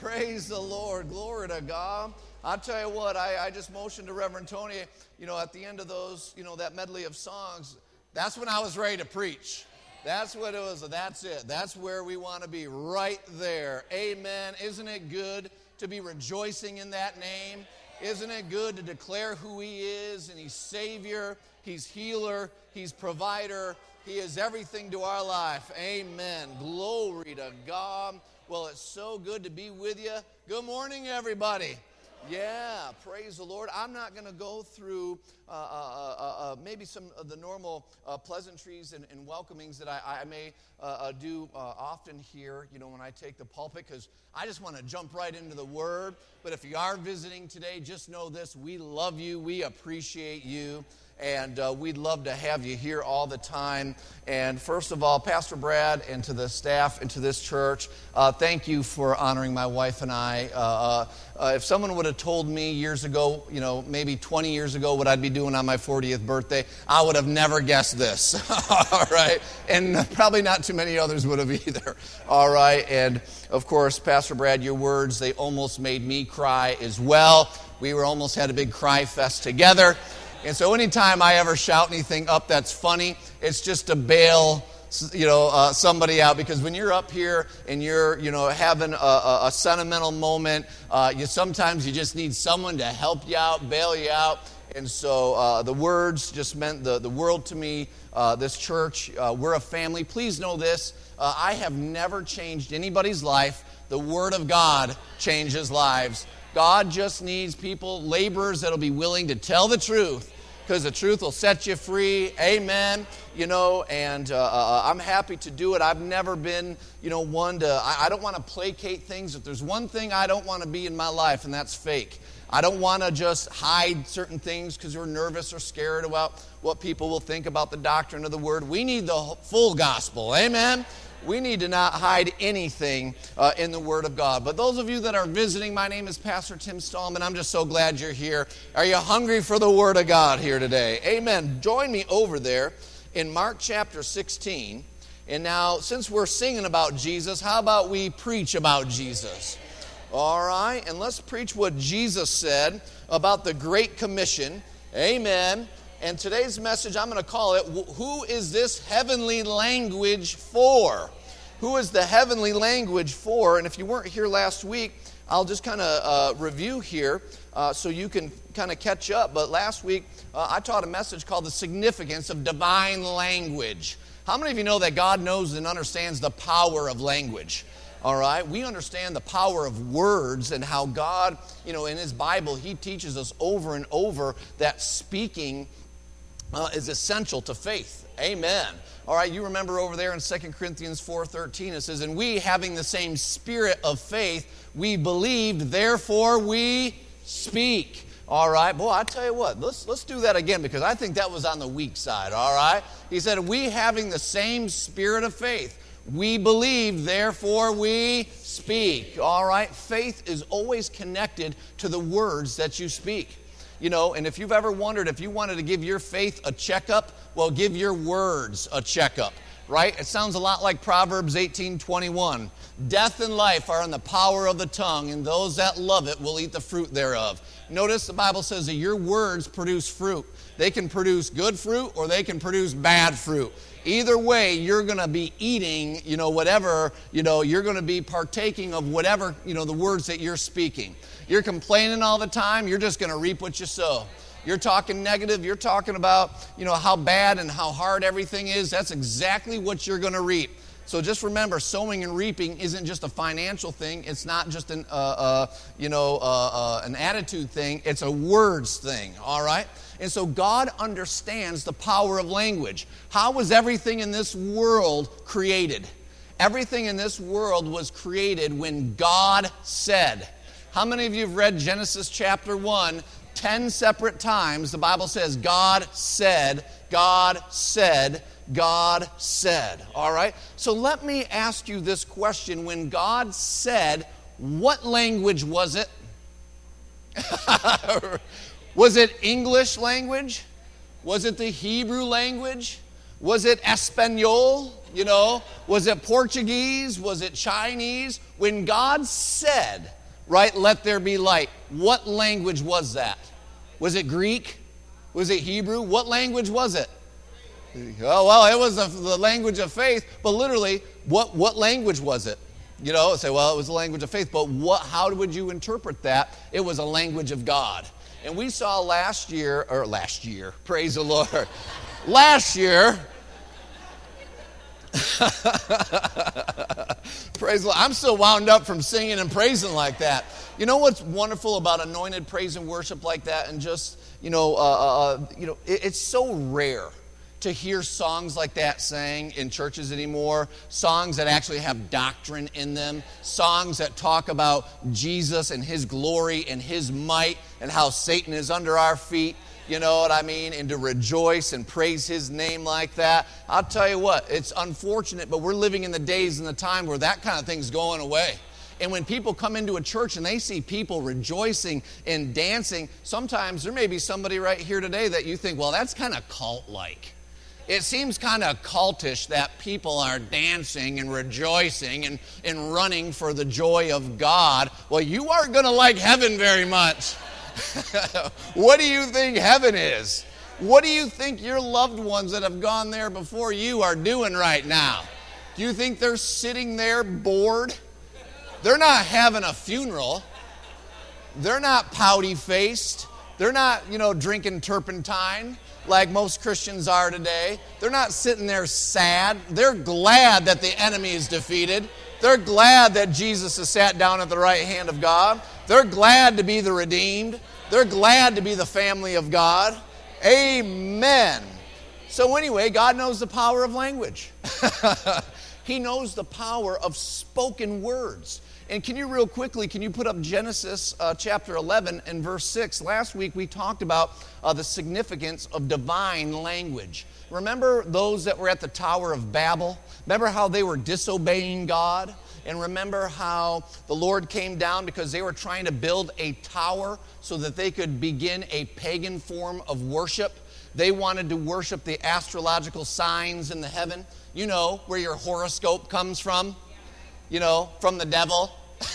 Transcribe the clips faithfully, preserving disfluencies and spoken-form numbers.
Praise the Lord. Glory to God. I'll tell you what, I, I just motioned to Reverend Tony, you know, at the end of those, you know, that medley of songs, that's when I was ready to preach. That's what it was. That's it. That's where we want to be, right there. Amen. Isn't it good to be rejoicing in that name? Isn't it good to declare who He is, and He's Savior, He's Healer, He's Provider, He is everything to our life. Amen. Glory to God. Well, it's so good to be with you. Good morning, everybody. Yeah, praise the Lord. I'm not going to go through uh, uh, uh, uh, maybe some of the normal uh, pleasantries and, and welcomings that I, I may uh, uh, do uh, often here, you know, when I take the pulpit, because I just want to jump right into the Word. But if you are visiting today, just know this: we love you, we appreciate you, and uh, we'd love to have you here all the time. And first of all, Pastor Brad, and to the staff and to this church, uh, thank you for honoring my wife and I. Uh, uh, if someone would have told me years ago, you know, maybe twenty years ago, what I'd be doing on my fortieth birthday, I would have never guessed this. All right? And probably not too many others would have either. All right? And of course, Pastor Brad, your words, they almost made me cry as well. We were almost had a big cry fest together. And so anytime I ever shout anything up that's funny, it's just to bail, you know, uh, somebody out. Because when you're up here and you're, you know, having a, a, a sentimental moment, uh, you sometimes you just need someone to help you out, bail you out. And so uh, the words just meant the, the world to me. Uh, this church, uh, we're a family. Please know this: uh, I have never changed anybody's life. The Word of God changes lives. God just needs people, laborers that'll be willing to tell the truth, because the truth will set you free. Amen. You know, and uh, uh, I'm happy to do it. I've never been, you know, one to, I, I don't want to placate things. If there's one thing I don't want to be in my life, and that's fake. I don't want to just hide certain things because we're nervous or scared about what people will think about the doctrine of the Word. We need the full gospel. Amen. We need to not hide anything uh, in the Word of God. But those of you that are visiting, my name is Pastor Tim Stallman. I'm just so glad you're here. Are you hungry for the Word of God here today? Amen. Join me over there in Mark chapter sixteen. And now, since we're singing about Jesus, how about we preach about Jesus? All right, and let's preach what Jesus said about the Great Commission. Amen. And today's message, I'm going to call it, Who is this heavenly language for? Who is the heavenly language for? And if you weren't here last week, I'll just kind of uh, review here uh, so you can kind of catch up. But last week, uh, I taught a message called The Significance of Divine Language. How many of you know that God knows and understands the power of language? All right, we understand the power of words and how God, you know, in His Bible, He teaches us over and over that speaking Uh, is essential to faith. Amen. All right, you remember over there in Second Corinthians four thirteen, it says, "And we, having the same spirit of faith, we believed, therefore we speak." All right, boy, I tell you what, let's let's do that again, because I think that was on the weak side. All right, he said, "We, having the same spirit of faith, we believe, therefore we speak." All right, faith is always connected to the words that you speak. You know, and if you've ever wondered if you wanted to give your faith a checkup, well, give your words a checkup, right? It sounds a lot like Proverbs eighteen twenty-one. "Death and life are in the power of the tongue, and those that love it will eat the fruit thereof." Notice the Bible says that your words produce fruit. They can produce good fruit or they can produce bad fruit. Either way, you're going to be eating, you know, whatever, you know, you're going to be partaking of whatever, you know, the words that you're speaking. You're complaining all the time, you're just going to reap what you sow. You're talking negative, you're talking about, you know, how bad and how hard everything is. That's exactly what you're going to reap. So just remember, sowing and reaping isn't just a financial thing. It's not just an, uh, uh, you know, uh, uh, an attitude thing. It's a words thing, all right? And so God understands the power of language. How was everything in this world created? Everything in this world was created when God said. How many of you have read Genesis chapter one? Ten separate times the Bible says God said, God said, God said. All right? So let me ask you this question. When God said, what language was it? Was it English language? Was it the Hebrew language? Was it Espanol? You know, was it Portuguese? Was it Chinese? When God said, right? Let there be light. What language was that? Was it Greek? Was it Hebrew? What language was it? Oh, well, it was the, the language of faith, but literally, what, what language was it? You know, say, well, it was the language of faith, but what? How would you interpret that? It was a language of God. And we saw last year, or last year, praise the Lord, last year, praise the Lord. I'm still wound up from singing and praising like that. You know what's wonderful about anointed praise and worship like that, and just, you know, uh, uh, you know, it, it's so rare to hear songs like that sang in churches anymore, songs that actually have doctrine in them, songs that talk about Jesus and his glory and his might and how Satan is under our feet, you know what I mean, and to rejoice and praise his name like that. I'll tell you what, it's unfortunate, but we're living in the days and the time where that kind of thing's going away. And when people come into a church and they see people rejoicing and dancing, sometimes there may be somebody right here today that you think, well, that's kind of cult-like. It seems kind of cultish that people are dancing and rejoicing and, and running for the joy of God. Well, you aren't going to like heaven very much. What do you think heaven is? What do you think your loved ones that have gone there before you are doing right now? Do you think they're sitting there bored? They're not having a funeral. They're not pouty-faced. They're not, you know, drinking turpentine like most Christians are today. They're not sitting there sad. They're glad that the enemy is defeated. They're glad that Jesus has sat down at the right hand of God. They're glad to be the redeemed. They're glad to be the family of God. Amen. So anyway, God knows the power of language. He knows the power of spoken words. And can you real quickly, can you put up Genesis uh, chapter eleven and verse six? Last week we talked about uh, the significance of divine language. Remember those that were at the Tower of Babel? Remember how they were disobeying God? And remember how the Lord came down because they were trying to build a tower so that they could begin a pagan form of worship? They wanted to worship the astrological signs in the heaven. You know, where your horoscope comes from. You know, from the devil.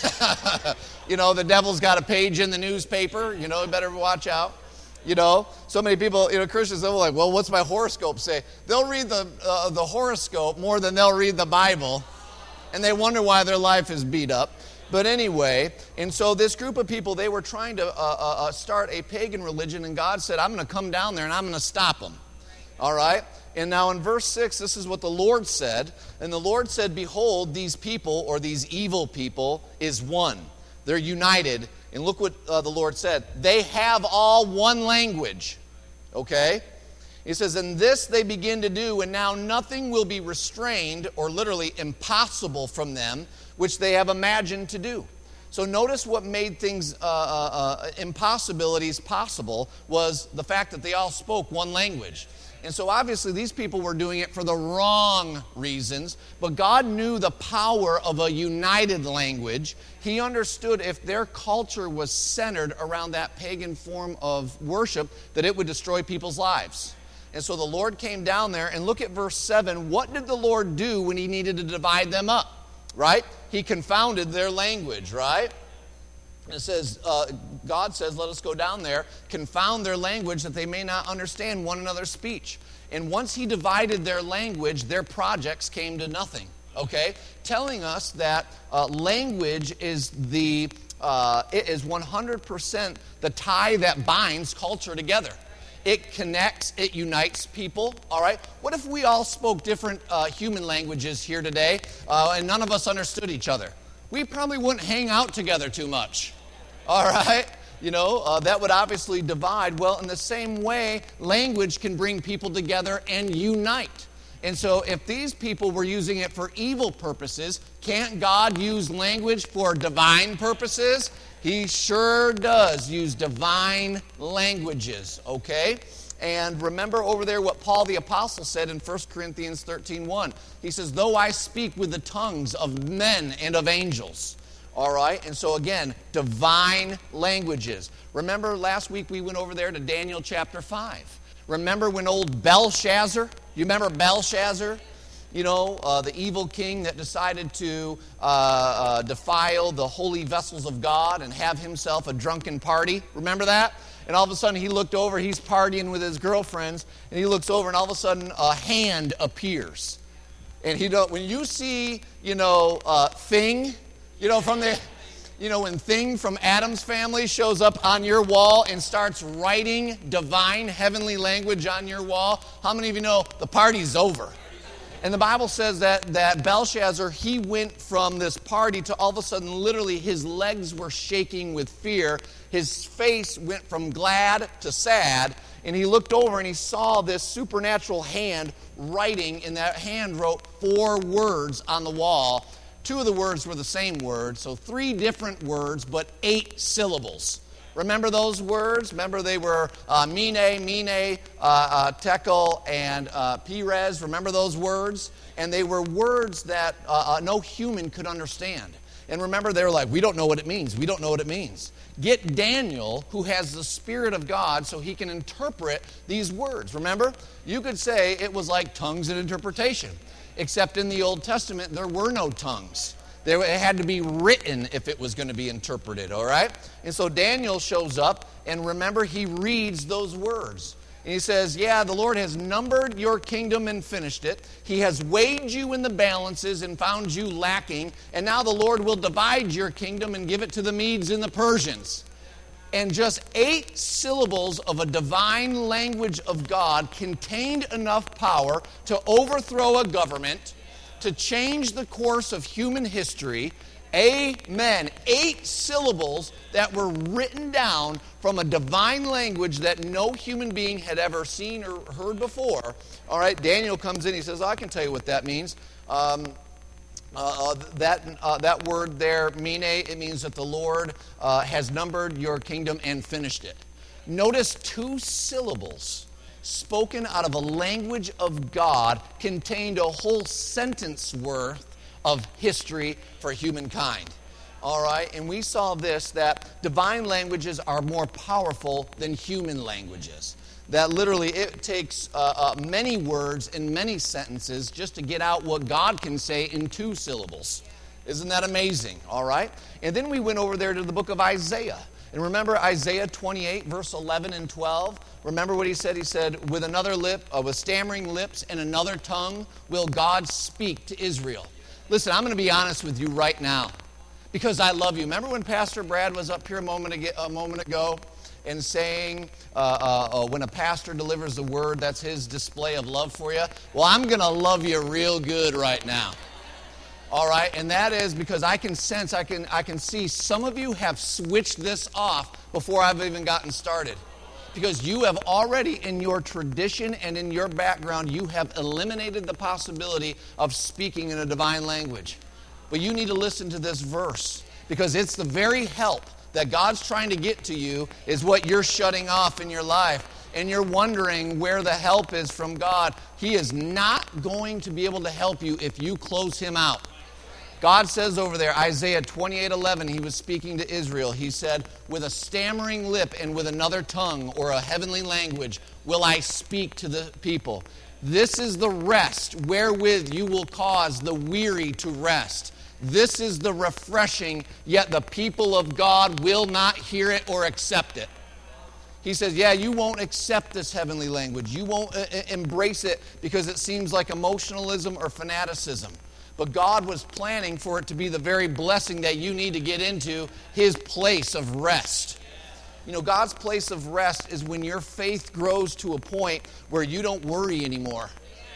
You know, the devil's got a page in the newspaper. You know, you better watch out. You know, so many people, you know, Christians, they're like, well, what's my horoscope say? They'll read the, uh, the horoscope more than they'll read the Bible. And they wonder why their life is beat up. But anyway, and so this group of people, they were trying to uh, uh, start a pagan religion. And God said, I'm going to come down there and I'm going to stop them. All right? And now in verse six, this is what the Lord said. And the Lord said, behold, these people, or these evil people, is one. They're united. And look what uh, the Lord said. They have all one language. Okay? He says, and this they begin to do, and now nothing will be restrained, or literally impossible from them, which they have imagined to do. So notice what made things, uh, uh, uh, impossibilities possible, was the fact that they all spoke one language. And so obviously these people were doing it for the wrong reasons, but God knew the power of a united language. He understood if their culture was centered around that pagan form of worship, that it would destroy people's lives. And so the Lord came down there, and look at verse seven. What did the Lord do when he needed to divide them up? Right? He confounded their language, right? It says, uh, God says, let us go down there, confound their language that they may not understand one another's speech. And once he divided their language, their projects came to nothing, okay? Telling us that uh, language is the, uh, it is one hundred percent the tie that binds culture together. It connects, it unites people, all right? What if we all spoke different uh, human languages here today uh, and none of us understood each other? We probably wouldn't hang out together too much. All right? You know, uh, that would obviously divide. Well, in the same way, language can bring people together and unite. And so if these people were using it for evil purposes, can't God use language for divine purposes? He sure does use divine languages, okay? And remember over there what Paul the Apostle said in First Corinthians thirteen one. He says, though I speak with the tongues of men and of angels. All right, and so again, divine languages. Remember last week we went over there to Daniel chapter five. Remember when old Belshazzar, you remember Belshazzar? you know, uh, the evil king that decided to uh, uh, defile the holy vessels of God and have himself a drunken party. Remember that? And all of a sudden he looked over, he's partying with his girlfriends, and he looks over and all of a sudden a hand appears. And he don't, when you see, you know, uh, Thing, you know, from the, you know, when Thing from Adam's family shows up on your wall and starts writing divine heavenly language on your wall, how many of you know the party's over? And the Bible says that, that Belshazzar, he went from this party to all of a sudden, literally, his legs were shaking with fear. His face went from glad to sad. And he looked over and he saw this supernatural hand writing. And that hand wrote four words on the wall. Two of the words were the same word. So three different words, but eight syllables. Remember those words? Remember they were uh, Mene, Mene, uh, uh, Tekel, and uh, Perez. Remember those words? And they were words that uh, uh, no human could understand. And remember, they were like, we don't know what it means. We don't know what it means. Get Daniel, who has the Spirit of God, so he can interpret these words. Remember? You could say it was like tongues and interpretation. Except in the Old Testament, there were no tongues. There, it had to be written if it was going to be interpreted, all right? And so Daniel shows up, and remember, he reads those words. And he says, yeah, the Lord has numbered your kingdom and finished it. He has weighed you in the balances and found you lacking. And now the Lord will divide your kingdom and give it to the Medes and the Persians. And just eight syllables of a divine language of God contained enough power to overthrow a government, to change the course of human history. Amen. Eight syllables that were written down from a divine language that no human being had ever seen or heard before. All right, Daniel comes in, he says, I can tell you what that means. Um, uh, that, uh, that word there, Mene, it means that the Lord uh, has numbered your kingdom and finished it. Notice two syllables spoken out of a language of God contained a whole sentence worth of history for humankind. All right, and we saw this, that divine languages are more powerful than human languages. That literally it takes uh, uh, many words and many sentences just to get out what God can say in two syllables. Isn't that amazing? All right, and then we went over there to the book of Isaiah. And remember Isaiah twenty-eight, verse eleven and twelve? Remember what he said? He said, with another lip, uh, with stammering lips and another tongue will God speak to Israel. Listen, I'm going to be honest with you right now because I love you. Remember when Pastor Brad was up here a moment ago, a moment ago and saying uh, uh, uh, when a pastor delivers the word, that's his display of love for you? Well, I'm going to love you real good right now. All right, and that is because I can sense, I can, I can see some of you have switched this off before I've even gotten started. Because you have already, in your tradition and in your background, you have eliminated the possibility of speaking in a divine language. But you need to listen to this verse because it's the very help that God's trying to get to you is what you're shutting off in your life. And you're wondering where the help is from God. He is not going to be able to help you if you close him out. God says over there, Isaiah twenty-eight eleven, he was speaking to Israel. He said, with a stammering lip and with another tongue or a heavenly language will I speak to the people. This is the rest wherewith you will cause the weary to rest. This is the refreshing, yet the people of God will not hear it or accept it. He says, yeah, you won't accept this heavenly language. You won't uh, embrace it because it seems like emotionalism or fanaticism. But God was planning for it to be the very blessing that you need to get into, his place of rest. You know, God's place of rest is when your faith grows to a point where you don't worry anymore.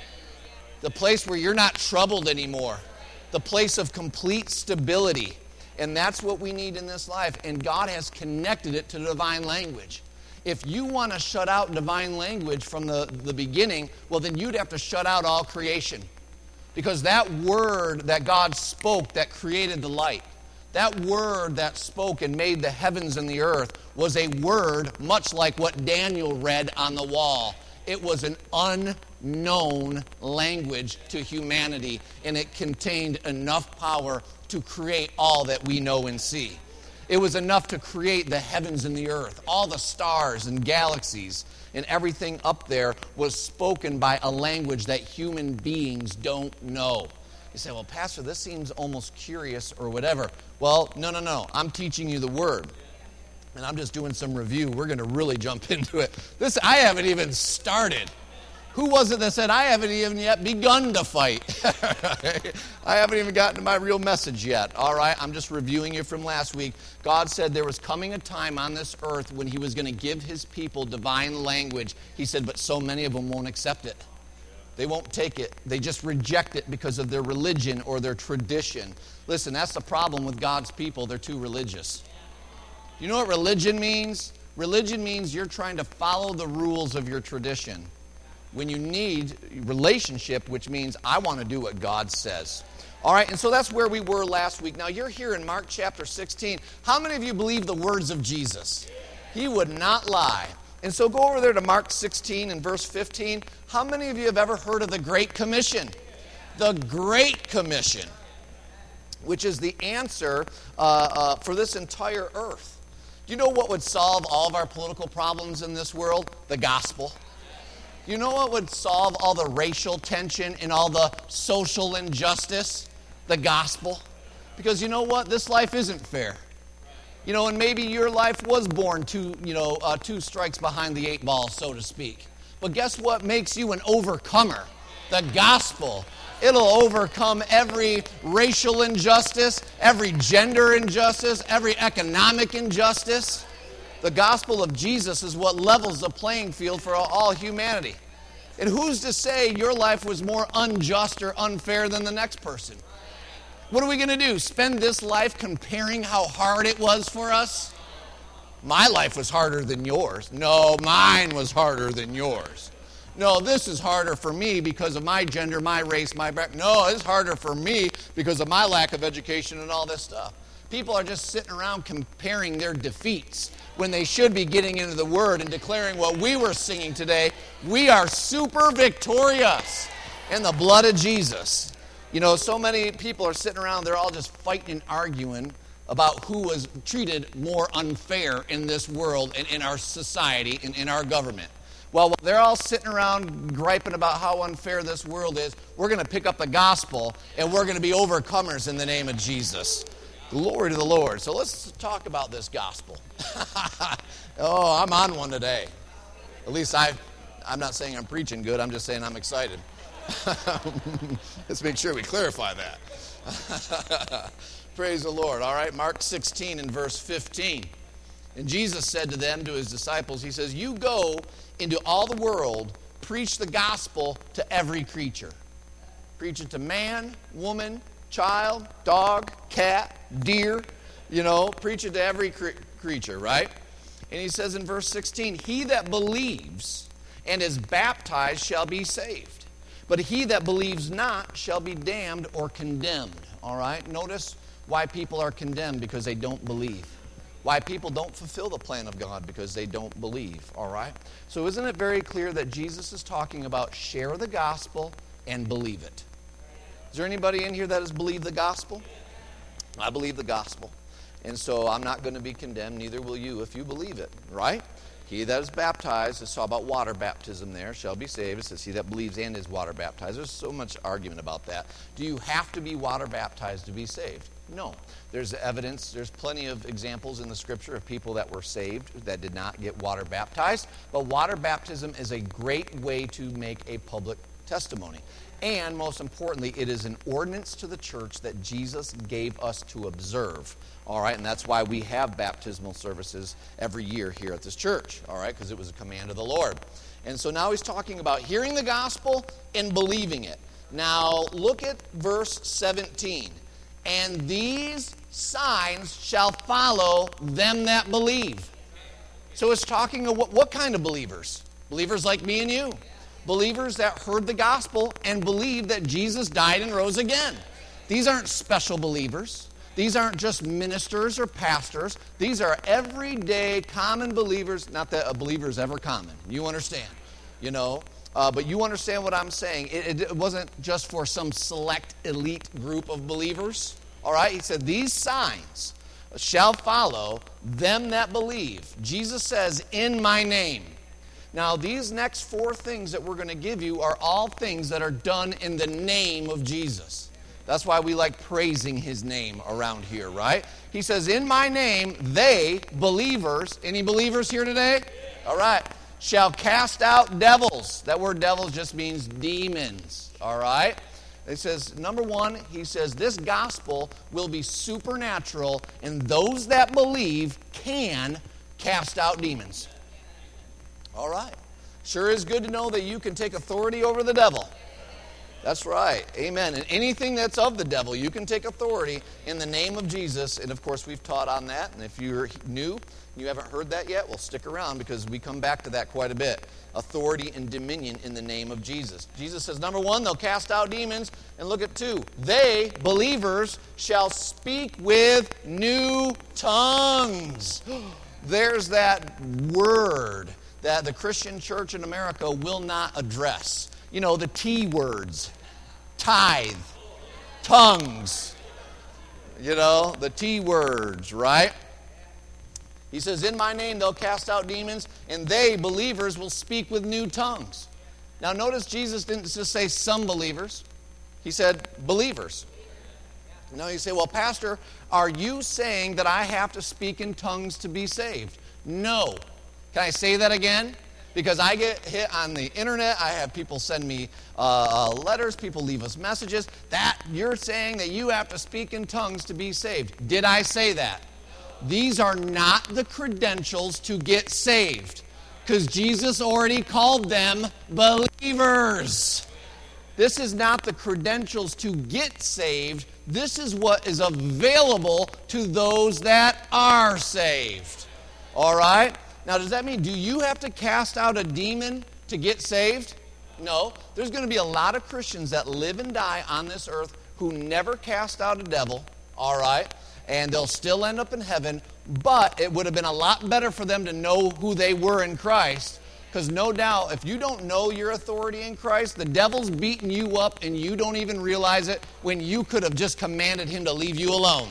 The place where you're not troubled anymore. The place of complete stability. And that's what we need in this life. And God has connected it to the divine language. If you want to shut out divine language from the, the beginning, well, then you'd have to shut out all creation. Because that word that God spoke that created the light, that word that spoke and made the heavens and the earth was a word much like what Daniel read on the wall. It was an unknown language to humanity, and it contained enough power to create all that we know and see. It was enough to create the heavens and the earth. All the stars and galaxies and everything up there was spoken by a language that human beings don't know. You say, well, Pastor, this seems almost curious or whatever. Well, no, no, no. I'm teaching you the Word. And I'm just doing some review. We're going to really jump into it. This, I haven't even started. Who was it that said, I haven't even yet begun to fight? I haven't even gotten to my real message yet. All right, I'm just reviewing you from last week. God said there was coming a time on this earth when he was going to give his people divine language. He said, but so many of them won't accept it. They won't take it. They just reject it because of their religion or their tradition. Listen, that's the problem with God's people. They're too religious. You know what religion means? Religion means you're trying to follow the rules of your tradition. When you need relationship, which means I want to do what God says. All right, and so that's where we were last week. Now, you're here in Mark chapter sixteen. How many of you believe the words of Jesus? He would not lie. And so go over there to Mark sixteen and verse fifteen. How many of you have ever heard of the Great Commission? The Great Commission, which is the answer uh, uh, for this entire earth. Do you know what would solve all of our political problems in this world? The gospel. You know what would solve all the racial tension and all the social injustice? The gospel. Because you know what? This life isn't fair. You know, and maybe your life was born two, you know, uh, two strikes behind the eight ball, so to speak. But guess what makes you an overcomer? The gospel. It'll overcome every racial injustice, every gender injustice, every economic injustice. The gospel of Jesus is what levels the playing field for all humanity. And who's to say your life was more unjust or unfair than the next person? What are we going to do? Spend this life comparing how hard it was for us? My life was harder than yours. No, mine was harder than yours. No, this is harder for me because of my gender, my race, my background. No, it's harder for me because of my lack of education and all this stuff. People are just sitting around comparing their defeats when they should be getting into the Word and declaring what we were singing today. We are super victorious in the blood of Jesus. You know, so many people are sitting around, they're all just fighting and arguing about who was treated more unfair in this world and in our society and in our government. Well, while they're all sitting around griping about how unfair this world is, we're going to pick up the gospel and we're going to be overcomers in the name of Jesus. Glory to the Lord. So let's talk about this gospel. Oh, I'm on one today. At least I, I'm not saying I'm preaching good. I'm just saying I'm excited. Let's make sure we clarify that. Praise the Lord. All right, Mark sixteen and verse fifteen. And Jesus said to them, to his disciples, he says, you go into all the world, preach the gospel to every creature. Preach it to man, woman, child, dog, cat, deer, you know, preach it to every cre- creature, right? And he says in verse sixteen, he that believes and is baptized shall be saved, but he that believes not shall be damned or condemned, all right? Notice why people are condemned, because they don't believe. Why people don't fulfill the plan of God, because they don't believe, all right? So isn't it very clear that Jesus is talking about share the gospel and believe it? Is there anybody in here that has believed the gospel? I believe the gospel. And so I'm not going to be condemned, neither will you if you believe it, right? He that is baptized, let's talk about water baptism there, shall be saved. It says he that believes and is water baptized. There's so much argument about that. Do you have to be water baptized to be saved? No. There's evidence, there's plenty of examples in the scripture of people that were saved that did not get water baptized. But water baptism is a great way to make a public testimony. And most importantly, it is an ordinance to the church that Jesus gave us to observe. All right, and that's why we have baptismal services every year here at this church. All right, because it was a command of the Lord. And so now he's talking about hearing the gospel and believing it. Now look at verse seventeen. And these signs shall follow them that believe. So it's talking of what, what kind of believers? Believers like me and you. Believers that heard the gospel and believed that Jesus died and rose again. These aren't special believers. These aren't just ministers or pastors. These are everyday common believers. Not that a believer is ever common. You understand, you know. Uh, but you understand what I'm saying. It, it wasn't just for some select elite group of believers. All right? He said these signs shall follow them that believe. Jesus says, in my name. Now, these next four things that we're going to give you are all things that are done in the name of Jesus. That's why we like praising his name around here, right? He says, in my name, they, believers, any believers here today? All right. Shall cast out devils. That word devils just means demons, all right? It says, number one, he says, this gospel will be supernatural, and those that believe can cast out demons. All right. Sure is good to know that you can take authority over the devil. That's right. Amen. And anything that's of the devil, you can take authority in the name of Jesus. And, of course, we've taught on that. And if you're new, you haven't heard that yet, well, stick around because we come back to that quite a bit. Authority and dominion in the name of Jesus. Jesus says, number one, they'll cast out demons. And look at two. They, believers, shall speak with new tongues. There's that word that the Christian church in America will not address. You know, the T words, tithe, tongues, you know, the T words, right? He says, in my name they'll cast out demons, and they, believers, will speak with new tongues. Now notice Jesus didn't just say some believers. He said believers. Now you say, well, Pastor, are you saying that I have to speak in tongues to be saved? No. Can I say that again? Because I get hit on the internet, I have people send me uh, letters, people leave us messages, that you're saying that you have to speak in tongues to be saved. Did I say that? These are not the credentials to get saved, because Jesus already called them believers. This is not the credentials to get saved. This is what is available to those that are saved. All right? Now, does that mean, do you have to cast out a demon to get saved? No. There's going to be a lot of Christians that live and die on this earth who never cast out a devil, all right? And they'll still end up in heaven, but it would have been a lot better for them to know who they were in Christ, because no doubt, if you don't know your authority in Christ, the devil's beating you up and you don't even realize it when you could have just commanded him to leave you alone.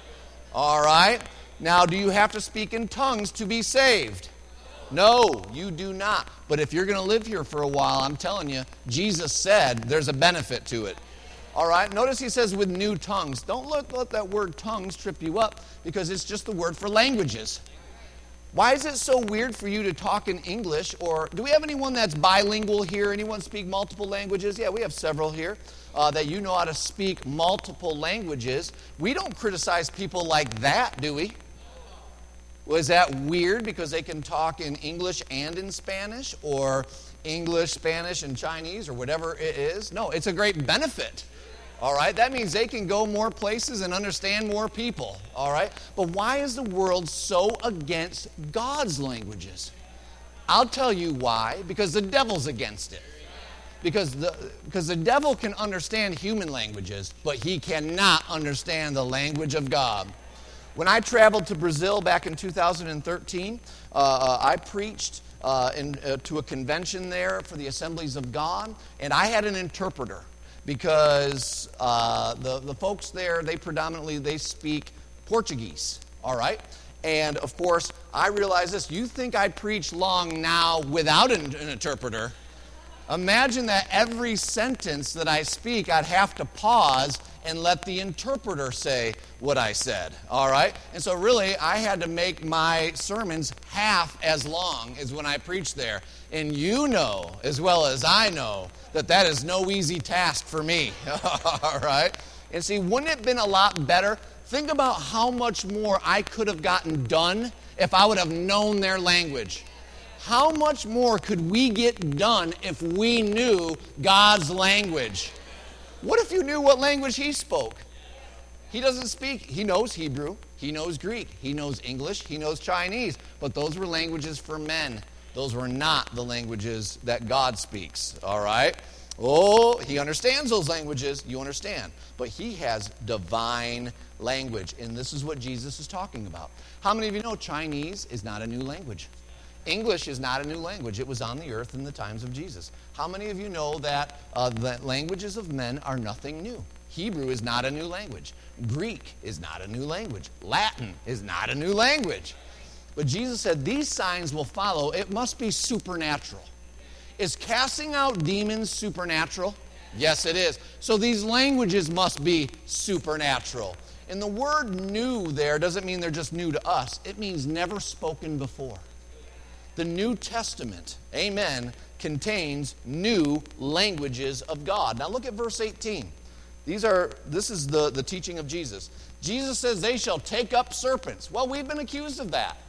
All right? Now, do you have to speak in tongues to be saved? No, you do not. But if you're going to live here for a while, I'm telling you, Jesus said there's a benefit to it. All right, notice he says with new tongues. Don't let, let that word tongues trip you up, because it's just the word for languages. Why is it so weird for you to talk in English? Or do we have anyone that's bilingual here? Anyone speak multiple languages? Yeah, we have several here. Uh, that you know how to speak multiple languages. We don't criticize people like that, do we? Was that weird because they can talk in English and in Spanish, or English, Spanish, and Chinese, or whatever it is? No, it's a great benefit. All right, that means they can go more places and understand more people. All right, but why is the world so against God's languages? I'll tell you why. Because the devil's against it. Because the, because the devil can understand human languages, but he cannot understand the language of God. When I traveled to Brazil back in two thousand thirteen, uh, I preached uh, in, uh, to a convention there for the Assemblies of God, and I had an interpreter because uh, the, the folks there, they predominantly, they speak Portuguese, all right? And, of course, I realized this. You think I preach long now without an, an interpreter? Imagine that every sentence that I speak, I'd have to pause and let the interpreter say what I said, all right? And so really, I had to make my sermons half as long as when I preached there. And you know, as well as I know, that that is no easy task for me, all right? And see, wouldn't it have been a lot better? Think about how much more I could have gotten done if I would have known their language. How much more could we get done if we knew God's language? What if you knew what language he spoke? He doesn't speak. He knows Hebrew. He knows Greek. He knows English. He knows Chinese. But those were languages for men. Those were not the languages that God speaks. All right? Oh, he understands those languages. You understand. But he has divine language. And this is what Jesus is talking about. How many of you know Chinese is not a new language? English is not a new language. It was on the earth in the times of Jesus. How many of you know that uh, the languages of men are nothing new? Hebrew is not a new language. Greek is not a new language. Latin is not a new language. But Jesus said, these signs will follow. It must be supernatural. Is casting out demons supernatural? Yes, it is. So these languages must be supernatural. And the word new there doesn't mean they're just new to us. It means never spoken before. The New Testament, amen, contains new languages of God. Now look at verse eighteen. These are, this is the, the teaching of Jesus. Jesus says, they shall take up serpents. Well, we've been accused of that.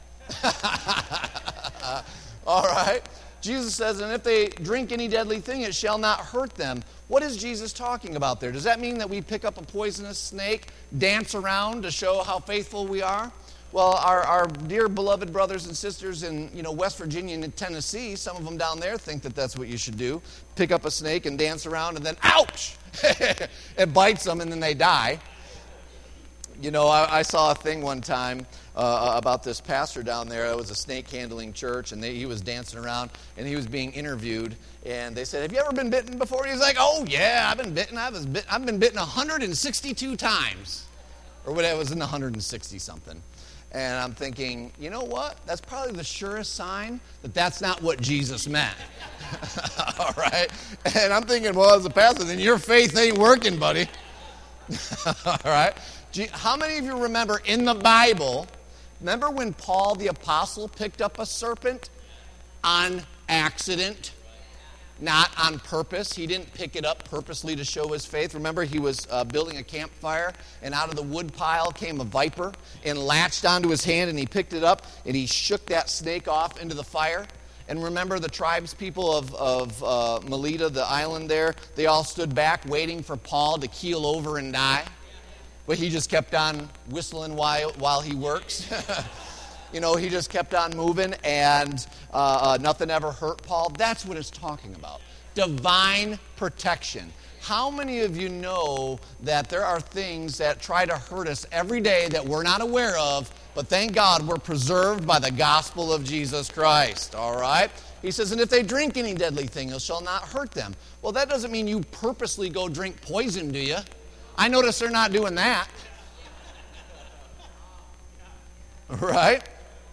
All right. Jesus says, and if they drink any deadly thing, it shall not hurt them. What is Jesus talking about there? Does that mean that we pick up a poisonous snake, dance around to show how faithful we are? Well, our, our dear beloved brothers and sisters in, you know, West Virginia and Tennessee, some of them down there think that that's what you should do. Pick up a snake and dance around and then, ouch! It bites them and then they die. You know, I, I saw a thing one time uh, about this pastor down there. It was a snake handling church, and they, he was dancing around, and he was being interviewed. And they said, "Have you ever been bitten before?" He's like, "Oh yeah, I've been bitten. I was bit, I've been bitten one hundred sixty-two times, or whatever. It was in the one hundred sixty something." And I'm thinking, you know what? That's probably the surest sign that that's not what Jesus meant. All right? And I'm thinking, well, as a pastor, then your faith ain't working, buddy. All right? How many of you remember in the Bible, remember when Paul the apostle picked up a serpent on accident? Not on purpose. He didn't pick it up purposely to show his faith. Remember, he was uh, building a campfire, and out of the wood pile came a viper and latched onto his hand, and he picked it up, and he shook that snake off into the fire. And remember, the tribes people of, of uh, Melita, the island there, they all stood back waiting for Paul to keel over and die. But he just kept on whistling while, while he works. You know, he just kept on moving, and uh, uh, nothing ever hurt Paul. That's what it's talking about. Divine protection. How many of you know that there are things that try to hurt us every day that we're not aware of, but thank God we're preserved by the gospel of Jesus Christ, all right? He says, and if they drink any deadly thing, it shall not hurt them. Well, that doesn't mean you purposely go drink poison, do you? I notice they're not doing that. Right?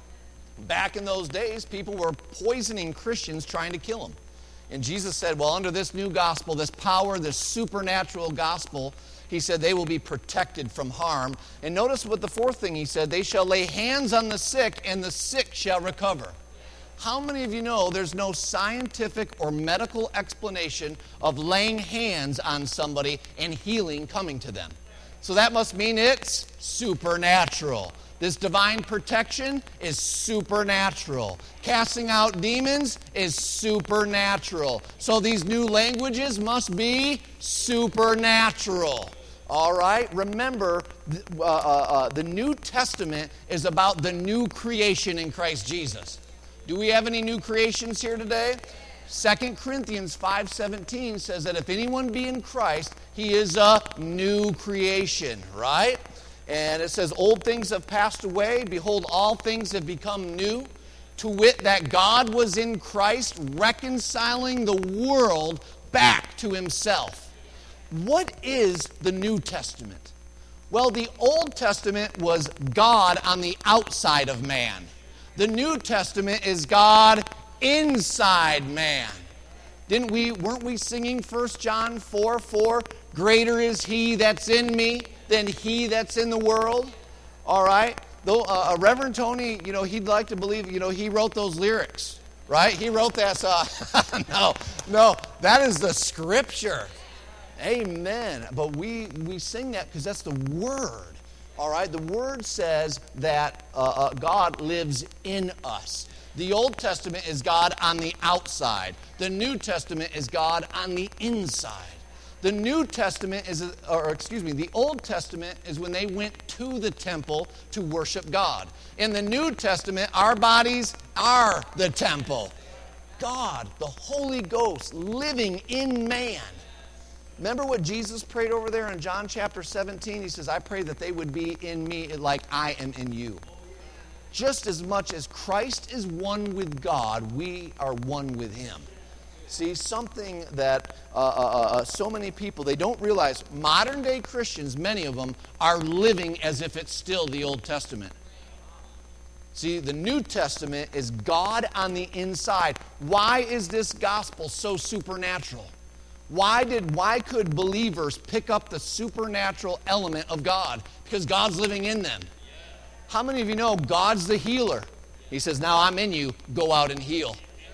Back in those days, people were poisoning Christians trying to kill them. And Jesus said, well, under this new gospel, this power, this supernatural gospel, he said they will be protected from harm. And notice what the fourth thing he said, they shall lay hands on the sick, and the sick shall recover. How many of you know there's no scientific or medical explanation of laying hands on somebody and healing coming to them? So that must mean it's supernatural. This divine protection is supernatural. Casting out demons is supernatural. So these new languages must be supernatural. All right? Remember, uh, uh, uh, the New Testament is about the new creation in Christ Jesus. Do we have any new creations here today? Second Corinthians five seventeen says that if anyone be in Christ, he is a new creation, right? And it says, old things have passed away. Behold, all things have become new. To wit, that God was in Christ, reconciling the world back to himself. What is the New Testament? Well, the Old Testament was God on the outside of man. The New Testament is God inside man. Didn't we, weren't we singing First John four four? Greater is he that's in me than he that's in the world. All right? Though uh, Reverend Tony, you know, he'd like to believe, you know, he wrote those lyrics, right? He wrote that song. no, no, that is the scripture. Amen. But we, we sing that because that's the word. All right? The word says that uh, uh, God lives in us. The Old Testament is God on the outside. The New Testament is God on the inside. The New Testament is, or excuse me, the Old Testament is when they went to the temple to worship God. In the New Testament, our bodies are the temple. God, the Holy Ghost, living in man. Remember what Jesus prayed over there in John chapter seventeen? He says, I pray that they would be in me like I am in you. Just as much as Christ is one with God, we are one with him. See, something that uh, uh, uh, so many people, they don't realize, modern day Christians, many of them, are living as if it's still the Old Testament. See, the New Testament is God on the inside. Why is this gospel so supernatural? Why did why could believers pick up the supernatural element of God? Because God's living in them. How many of you know God's the healer? He says, now I'm in you, go out and heal.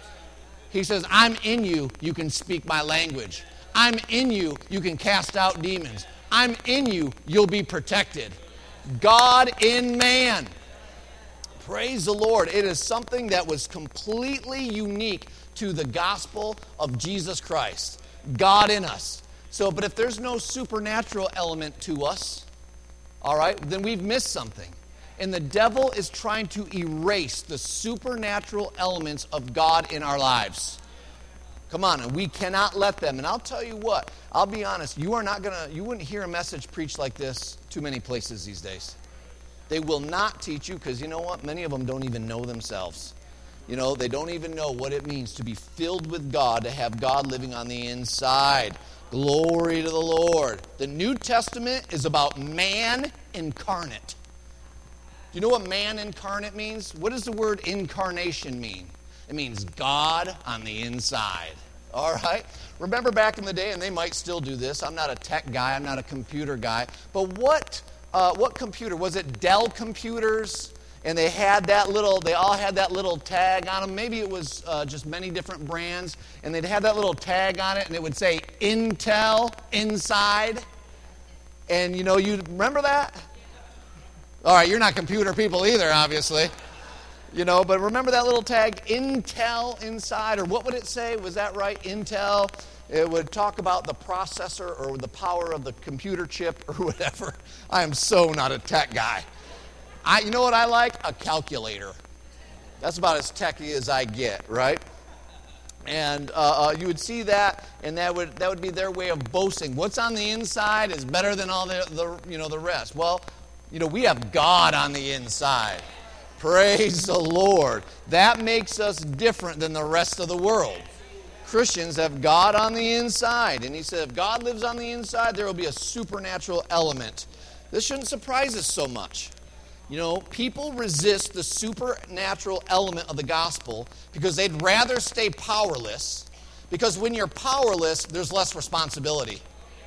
He says, I'm in you, you can speak my language. I'm in you, you can cast out demons. I'm in you, you'll be protected. God in man. Praise the Lord. It is something that was completely unique to the gospel of Jesus Christ. God in us. So, but if there's no supernatural element to us, all right, then we've missed something. And the devil is trying to erase the supernatural elements of God in our lives. Come on, and we cannot let them. And I'll tell you what, I'll be honest, you are not going to, you wouldn't hear a message preached like this too many places these days. They will not teach you, because you know what? Many of them don't even know themselves. You know, they don't even know what it means to be filled with God, to have God living on the inside. Glory to the Lord. The New Testament is about man incarnate. Do you know what man incarnate means? What does the word incarnation mean? It means God on the inside. All right? Remember back in the day, and they might still do this. I'm not a tech guy. I'm not a computer guy. But what, uh, what computer? Was it Dell computers? And they had that little, they all had that little tag on them. Maybe it was uh, just many different brands. And they'd have that little tag on it, and it would say Intel inside. And, you know, you remember that? All right, you're not computer people either, obviously. You know, but remember that little tag, Intel inside, or what would it say? Was that right? Intel. It would talk about the processor or the power of the computer chip or whatever. I am so not a tech guy. I, you know what I like? A calculator. That's about as techy as I get, right? And uh, uh, you would see that, and that would that would be their way of boasting. What's on the inside is better than all the, the you know the rest. Well, you know, we have God on the inside. Praise the Lord. That makes us different than the rest of the world. Christians have God on the inside. And he said, if God lives on the inside, there will be a supernatural element. This shouldn't surprise us so much. You know, people resist the supernatural element of the gospel because they'd rather stay powerless. Because when you're powerless, there's less responsibility.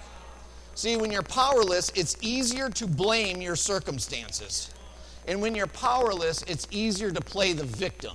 See, when you're powerless, it's easier to blame your circumstances. And when you're powerless, it's easier to play the victim.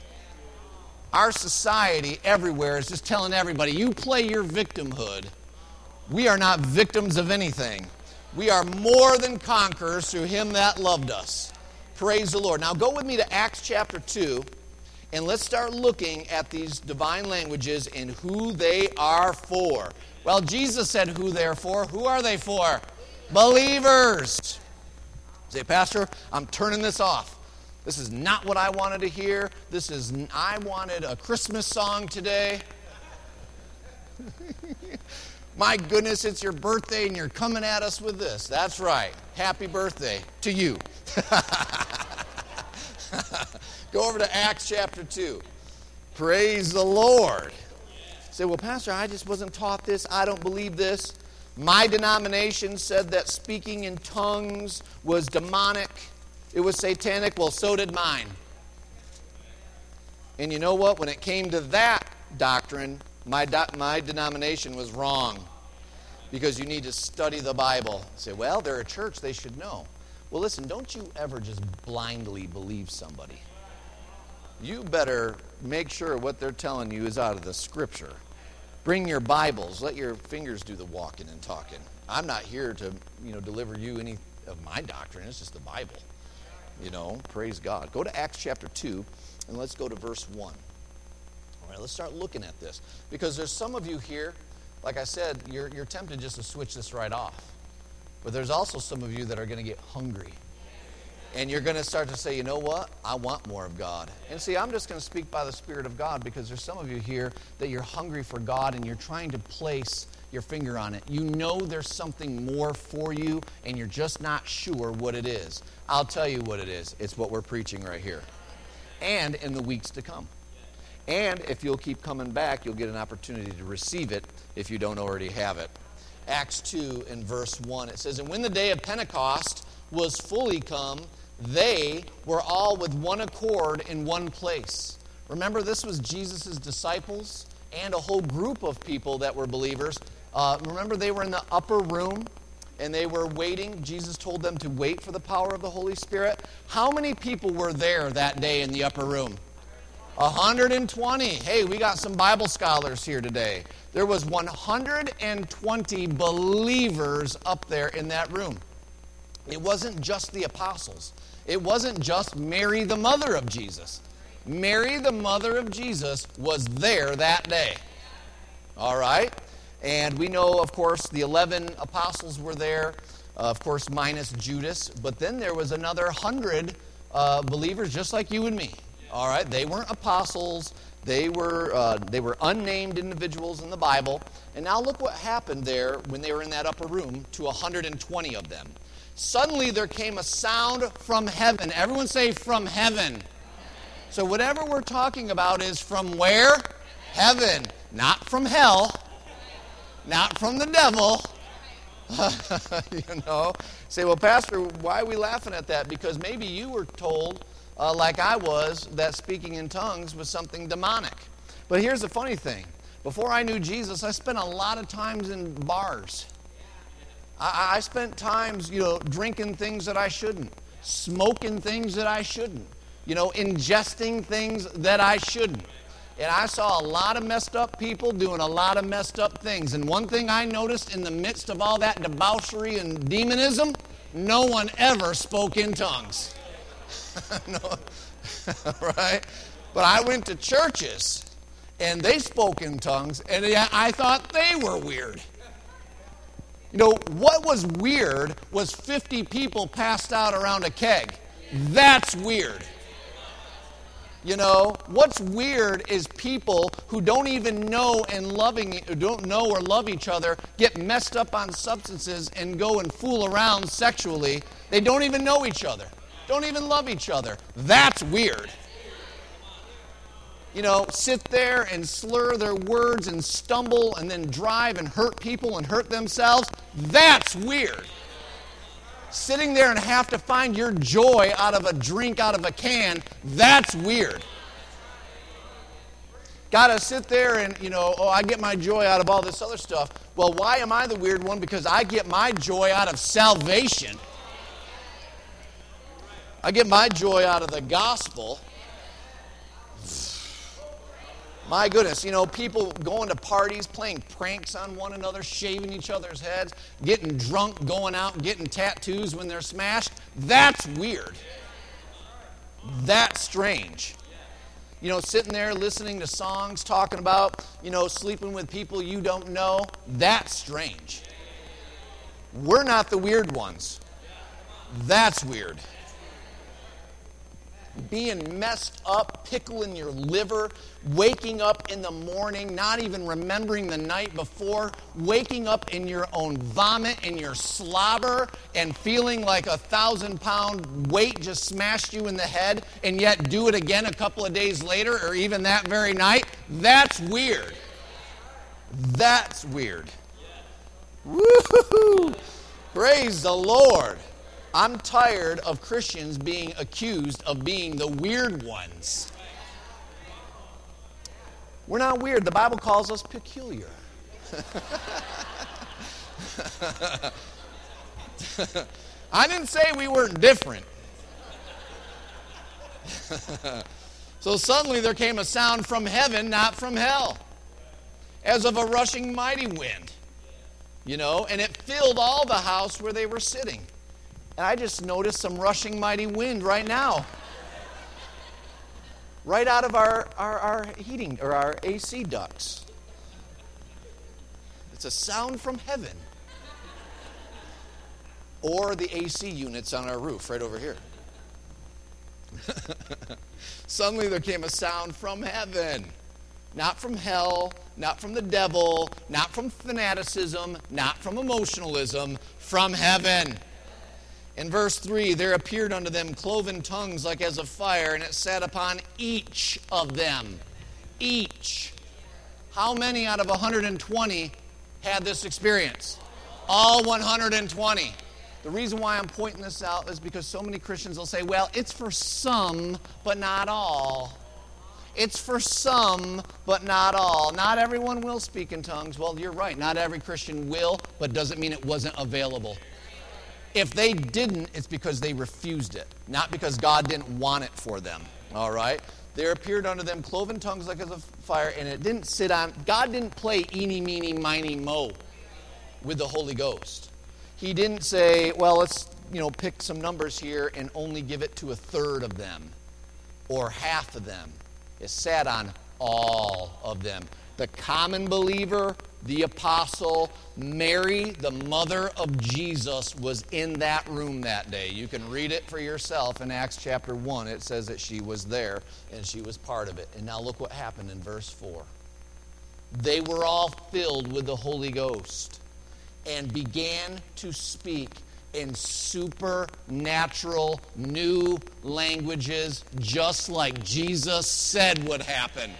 Our society everywhere is just telling everybody, you play your victimhood. We are not victims of anything. We are more than conquerors through him that loved us. Praise the Lord. Now go with me to Acts chapter two, and let's start looking at these divine languages and who they are for. Well, Jesus said who they're for. Who are they for? Believers. Say, Pastor, I'm turning this off. This is not what I wanted to hear. This is, I wanted a Christmas song today. My goodness, it's your birthday and you're coming at us with this. That's right. Happy birthday to you. Go over to Acts chapter two. Praise the Lord. Say, well, Pastor, I just wasn't taught this. I don't believe this. My denomination said that speaking in tongues was demonic. It was satanic. Well, so did mine. And you know what? When it came to that doctrine, my, do- my denomination was wrong. Because you need to study the Bible. Say, well, they're a church. They should know. Well, listen, don't you ever just blindly believe somebody. You better make sure what they're telling you is out of the Scripture. Bring your Bibles. Let your fingers do the walking and talking. I'm not here to, you know, deliver you any of my doctrine. It's just the Bible. You know, praise God. Go to Acts chapter two, and let's go to verse one. All right, let's start looking at this. Because there's some of you here, like I said, you're, you're tempted just to switch this right off. But there's also some of you that are going to get hungry. And you're going to start to say, you know what? I want more of God. And see, I'm just going to speak by the Spirit of God because there's some of you here that you're hungry for God and you're trying to place your finger on it. You know there's something more for you and you're just not sure what it is. I'll tell you what it is. It's what we're preaching right here. And in the weeks to come. And if you'll keep coming back, you'll get an opportunity to receive it if you don't already have it. Acts two in verse one, it says, "And when the day of Pentecost was fully come, they were all with one accord in one place." Remember, this was Jesus' disciples and a whole group of people that were believers. Uh, remember, they were in the upper room, and they were waiting. Jesus told them to wait for the power of the Holy Spirit. How many people were there that day in the upper room? one hundred twenty. Hey, we got some Bible scholars here today. There was one hundred twenty believers up there in that room. It wasn't just the apostles. It wasn't just Mary, the mother of Jesus. Mary, the mother of Jesus, was there that day. All right? And we know, of course, the eleven apostles were there, uh, of course, minus Judas. But then there was another one hundred uh, believers just like you and me. All right? They weren't apostles. They were, uh, they were unnamed individuals in the Bible. And now look what happened there when they were in that upper room to one hundred twenty of them. Suddenly there came a sound from heaven. Everyone say, from heaven. So whatever we're talking about is from where? Heaven. Not from hell. Not from the devil. You know. Say, well, Pastor, why are we laughing at that? Because maybe you were told, uh, like I was, that speaking in tongues was something demonic. But here's the funny thing. Before I knew Jesus, I spent a lot of times in bars. I, I spent times, you know, drinking things that I shouldn't, smoking things that I shouldn't, you know, ingesting things that I shouldn't. And I saw a lot of messed up people doing a lot of messed up things. And one thing I noticed in the midst of all that debauchery and demonism, no one ever spoke in tongues. No, right? But I went to churches, and they spoke in tongues, and I thought they were weird. You know, what was weird was fifty people passed out around a keg. That's weird. You know, what's weird is people who don't even know and loving, don't know or love each other, get messed up on substances and go and fool around sexually. They don't even know each other, don't even love each other. That's weird. You know, sit there and slur their words and stumble and then drive and hurt people and hurt themselves. That's weird. Sitting there and have to find your joy out of a drink out of a can, that's weird. Got to sit there and, you know, oh, I get my joy out of all this other stuff. Well, why am I the weird one? Because I get my joy out of salvation. I get my joy out of the gospel. My goodness, you know, people going to parties, playing pranks on one another, shaving each other's heads, getting drunk, going out and getting tattoos when they're smashed. That's weird. That's strange. You know, sitting there listening to songs, talking about, you know, sleeping with people you don't know. That's strange. We're not the weird ones. That's weird. Being messed up, pickle in your liver, waking up in the morning, not even remembering the night before, waking up in your own vomit and your slobber and feeling like a thousand pound weight just smashed you in the head, and yet do it again a couple of days later or even that very night. That's weird. That's weird. Woo-hoo-hoo. Praise the Lord. I'm tired of Christians being accused of being the weird ones. We're not weird. The Bible calls us peculiar. I didn't say we weren't different. So suddenly there came a sound from heaven, not from hell, as of a rushing mighty wind, you know, and it filled all the house where they were sitting. And I just noticed some rushing mighty wind right now. Right out of our, our, our heating or our A C ducts. It's a sound from heaven. Or the A C units on our roof right over here. Suddenly there came a sound from heaven. Not from hell, not from the devil, not from fanaticism, not from emotionalism, from heaven. In verse three, there appeared unto them cloven tongues like as of fire, and it sat upon each of them. each. How many out of one hundred twenty had this experience? All one hundred twenty. The reason why I'm pointing this out is because so many Christians will say, well, it's for some, but not all. It's for some, but not all. Not everyone will speak in tongues. Well, you're right. Not every Christian will, but doesn't mean it wasn't available. If they didn't, it's because they refused it, not because God didn't want it for them. All right? There appeared unto them cloven tongues like as of fire, and it didn't sit on. God didn't play eeny, meeny, miny, mo with the Holy Ghost. He didn't say, well, let's, you know, pick some numbers here and only give it to a third of them or half of them. It sat on all of them. The common believer, the apostle, Mary, the mother of Jesus, was in that room that day. You can read it for yourself in Acts chapter one. It says that she was there and she was part of it. And now look what happened in verse four. They were all filled with the Holy Ghost and began to speak in supernatural new languages, just like Jesus said would happen.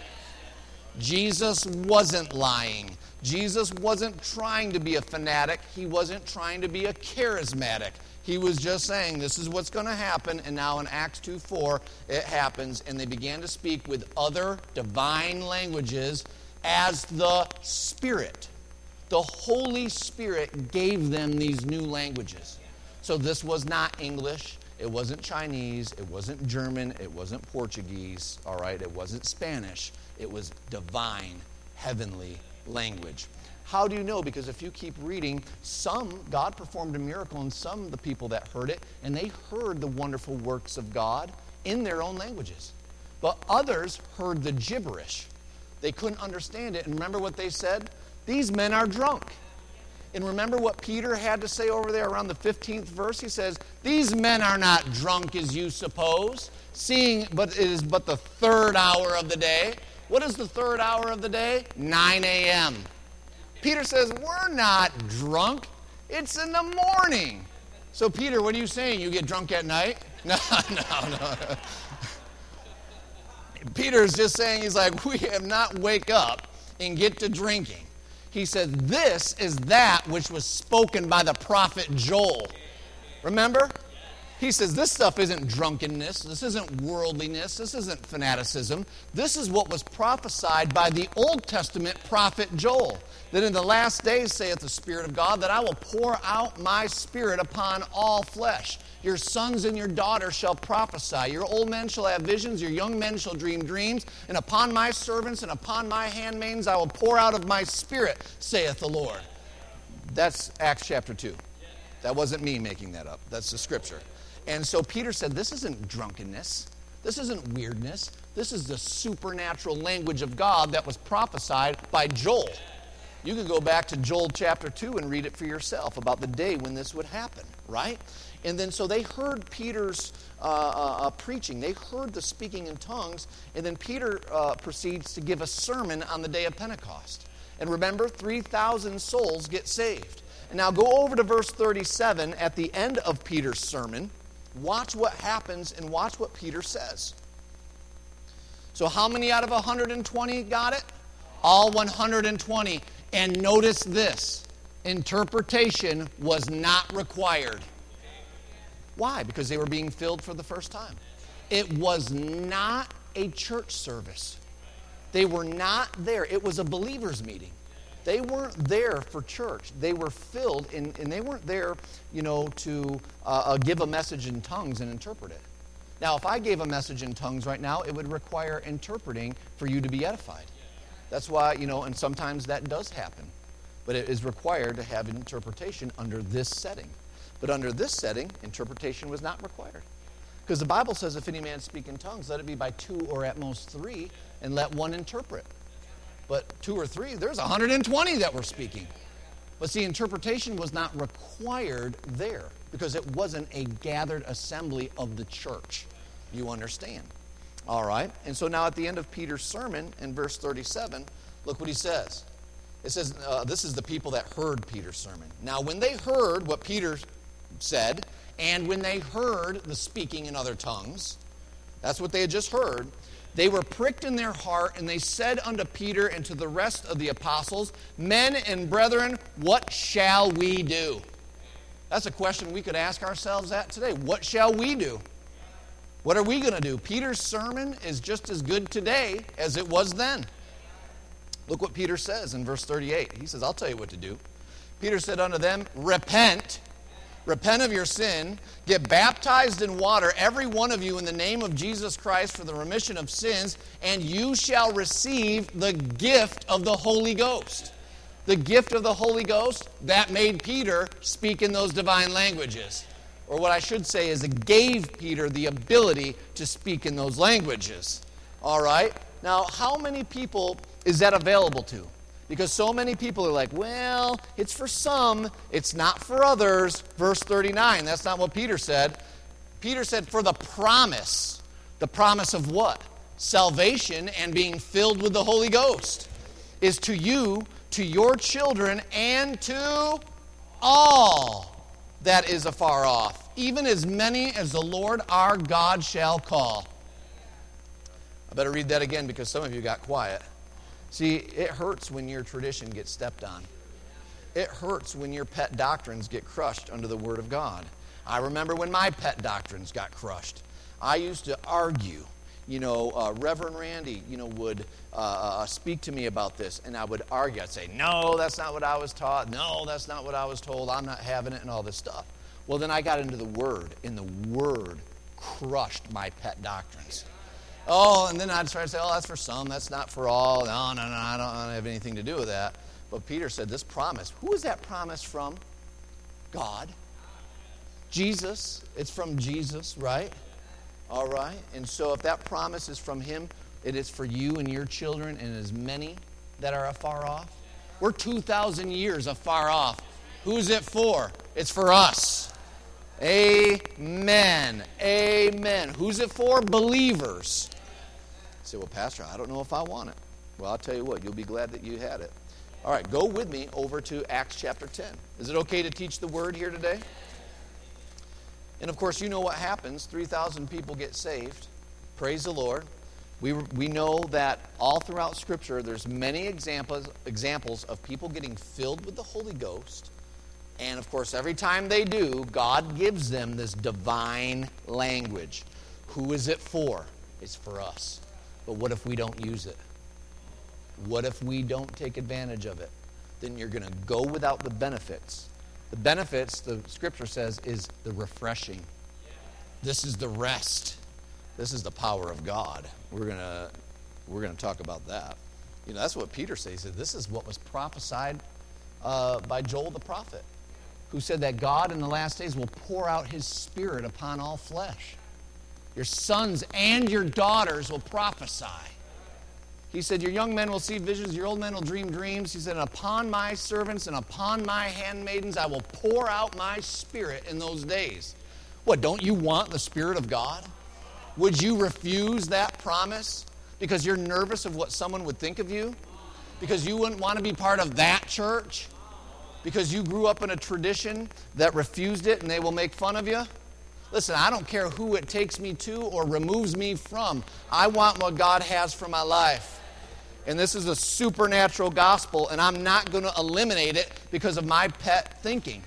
Jesus wasn't lying. Jesus wasn't trying to be a fanatic. He wasn't trying to be a charismatic. He was just saying, this is what's going to happen. And now in Acts two four, it happens. And they began to speak with other divine languages as the Spirit. The Holy Spirit gave them these new languages. So this was not English. It wasn't Chinese. It wasn't German. It wasn't Portuguese. All right? It wasn't Spanish. It was divine, heavenly language. How do you know? Because if you keep reading, some, God performed a miracle in some of the people that heard it, and they heard the wonderful works of God in their own languages. But others heard the gibberish. They couldn't understand it. And remember what they said? These men are drunk. And remember what Peter had to say over there around the fifteenth verse? He says, these men are not drunk as you suppose, seeing but it is but the third hour of the day. What is the third hour of the day? nine a.m. Peter says, we're not drunk. It's in the morning. So Peter, what are you saying? You get drunk at night? No, no, no. Peter's just saying, he's like, we have not wake up and get to drinking. He said, this is that which was spoken by the prophet Joel. Remember? He says, this stuff isn't drunkenness. This isn't worldliness. This isn't fanaticism. This is what was prophesied by the Old Testament prophet Joel. That in the last days, saith the Spirit of God, that I will pour out my Spirit upon all flesh. Your sons and your daughters shall prophesy. Your old men shall have visions. Your young men shall dream dreams. And upon my servants and upon my handmaidens I will pour out of my Spirit, saith the Lord. That's Acts chapter two. That wasn't me making that up. That's the scripture. And so Peter said, this isn't drunkenness. This isn't weirdness. This is the supernatural language of God that was prophesied by Joel. You can go back to Joel chapter two and read it for yourself about the day when this would happen, right? And then so they heard Peter's uh, uh, uh, preaching. They heard the speaking in tongues. And then Peter uh, proceeds to give a sermon on the day of Pentecost. And remember, three thousand souls get saved. And now go over to verse thirty-seven at the end of Peter's sermon. Watch what happens and watch what Peter says. So how many out of one hundred twenty got it? All one hundred twenty. And notice this. Interpretation was not required. Why? Because they were being filled for the first time. It was not a church service. They were not there. It was a believers' meeting. They weren't there for church. They were filled, and, and they weren't there, you know, to uh, uh, give a message in tongues and interpret it. Now, if I gave a message in tongues right now, it would require interpreting for you to be edified. That's why, you know, and sometimes that does happen. But it is required to have interpretation under this setting. But under this setting, interpretation was not required. Because the Bible says, if any man speak in tongues, let it be by two or at most three, and let one interpret. But two or three, there's one hundred twenty that were speaking. But see, interpretation was not required there, because it wasn't a gathered assembly of the church. You understand? All right. And so now at the end of Peter's sermon, in verse thirty-seven, look what he says. It says, uh, this is the people that heard Peter's sermon. Now, when they heard what Peter said, and when they heard the speaking in other tongues, that's what they had just heard, they were pricked in their heart, and they said unto Peter and to the rest of the apostles, Men and brethren, what shall we do? That's a question we could ask ourselves that today. What shall we do? What are we going to do? Peter's sermon is just as good today as it was then. Look what Peter says in verse thirty-eight. He says, I'll tell you what to do. Peter said unto them, Repent. Repent of your sin, get baptized in water, every one of you, in the name of Jesus Christ for the remission of sins, and you shall receive the gift of the Holy Ghost. The gift of the Holy Ghost, that made Peter speak in those divine languages. Or what I should say is it gave Peter the ability to speak in those languages. All right? Now, how many people is that available to? Because so many people are like, well, it's for some, it's not for others. Verse thirty-nine, that's not what Peter said. Peter said, for the promise. The promise of what? Salvation and being filled with the Holy Ghost is to you, to your children, and to all that is afar off, even as many as the Lord our God shall call. I better read that again because some of you got quiet. See, it hurts when your tradition gets stepped on. It hurts when your pet doctrines get crushed under the Word of God. I remember when my pet doctrines got crushed. I used to argue. You know, uh, Reverend Randy, you know, would uh, uh, speak to me about this, and I would argue. I'd say, no, that's not what I was taught. No, that's not what I was told. I'm not having it and all this stuff. Well, then I got into the Word, and the Word crushed my pet doctrines. Oh, and then I'd try to say, oh, that's for some, that's not for all. No, no, no, I don't, I don't have anything to do with that. But Peter said this promise. Who is that promise from? God. Jesus. It's from Jesus, right? All right. And so if that promise is from him, it is for you and your children and as many that are afar off. We're two thousand years afar off. Who's it for? It's for us. Amen. Amen. Who's it for? Believers. You say, well, Pastor, I don't know if I want it. Well, I'll tell you what, you'll be glad that you had it. All right, go with me over to Acts chapter ten. Is it okay to teach the word here today? And of course, you know what happens. three thousand people get saved. Praise the Lord. We, we know that all throughout Scripture, there's many examples, examples of people getting filled with the Holy Ghost. And of course, every time they do, God gives them this divine language. Who is it for? It's for us. But what if we don't use it? What if we don't take advantage of it? Then you're going to go without the benefits. The benefits, the Scripture says, is the refreshing. This is the rest. This is the power of God. We're going to we're going to talk about that. You know, that's what Peter says. He said, this is what was prophesied uh, by Joel the prophet, who said that God in the last days will pour out his Spirit upon all flesh. Your sons and your daughters will prophesy. He said, your young men will see visions, your old men will dream dreams. He said, and upon my servants and upon my handmaidens I will pour out my Spirit in those days. What, don't you want the Spirit of God? Would you refuse that promise because you're nervous of what someone would think of you? Because you wouldn't want to be part of that church? Because you grew up in a tradition that refused it and they will make fun of you? Listen, I don't care who it takes me to or removes me from. I want what God has for my life. And this is a supernatural gospel, and I'm not going to eliminate it because of my pet thinking.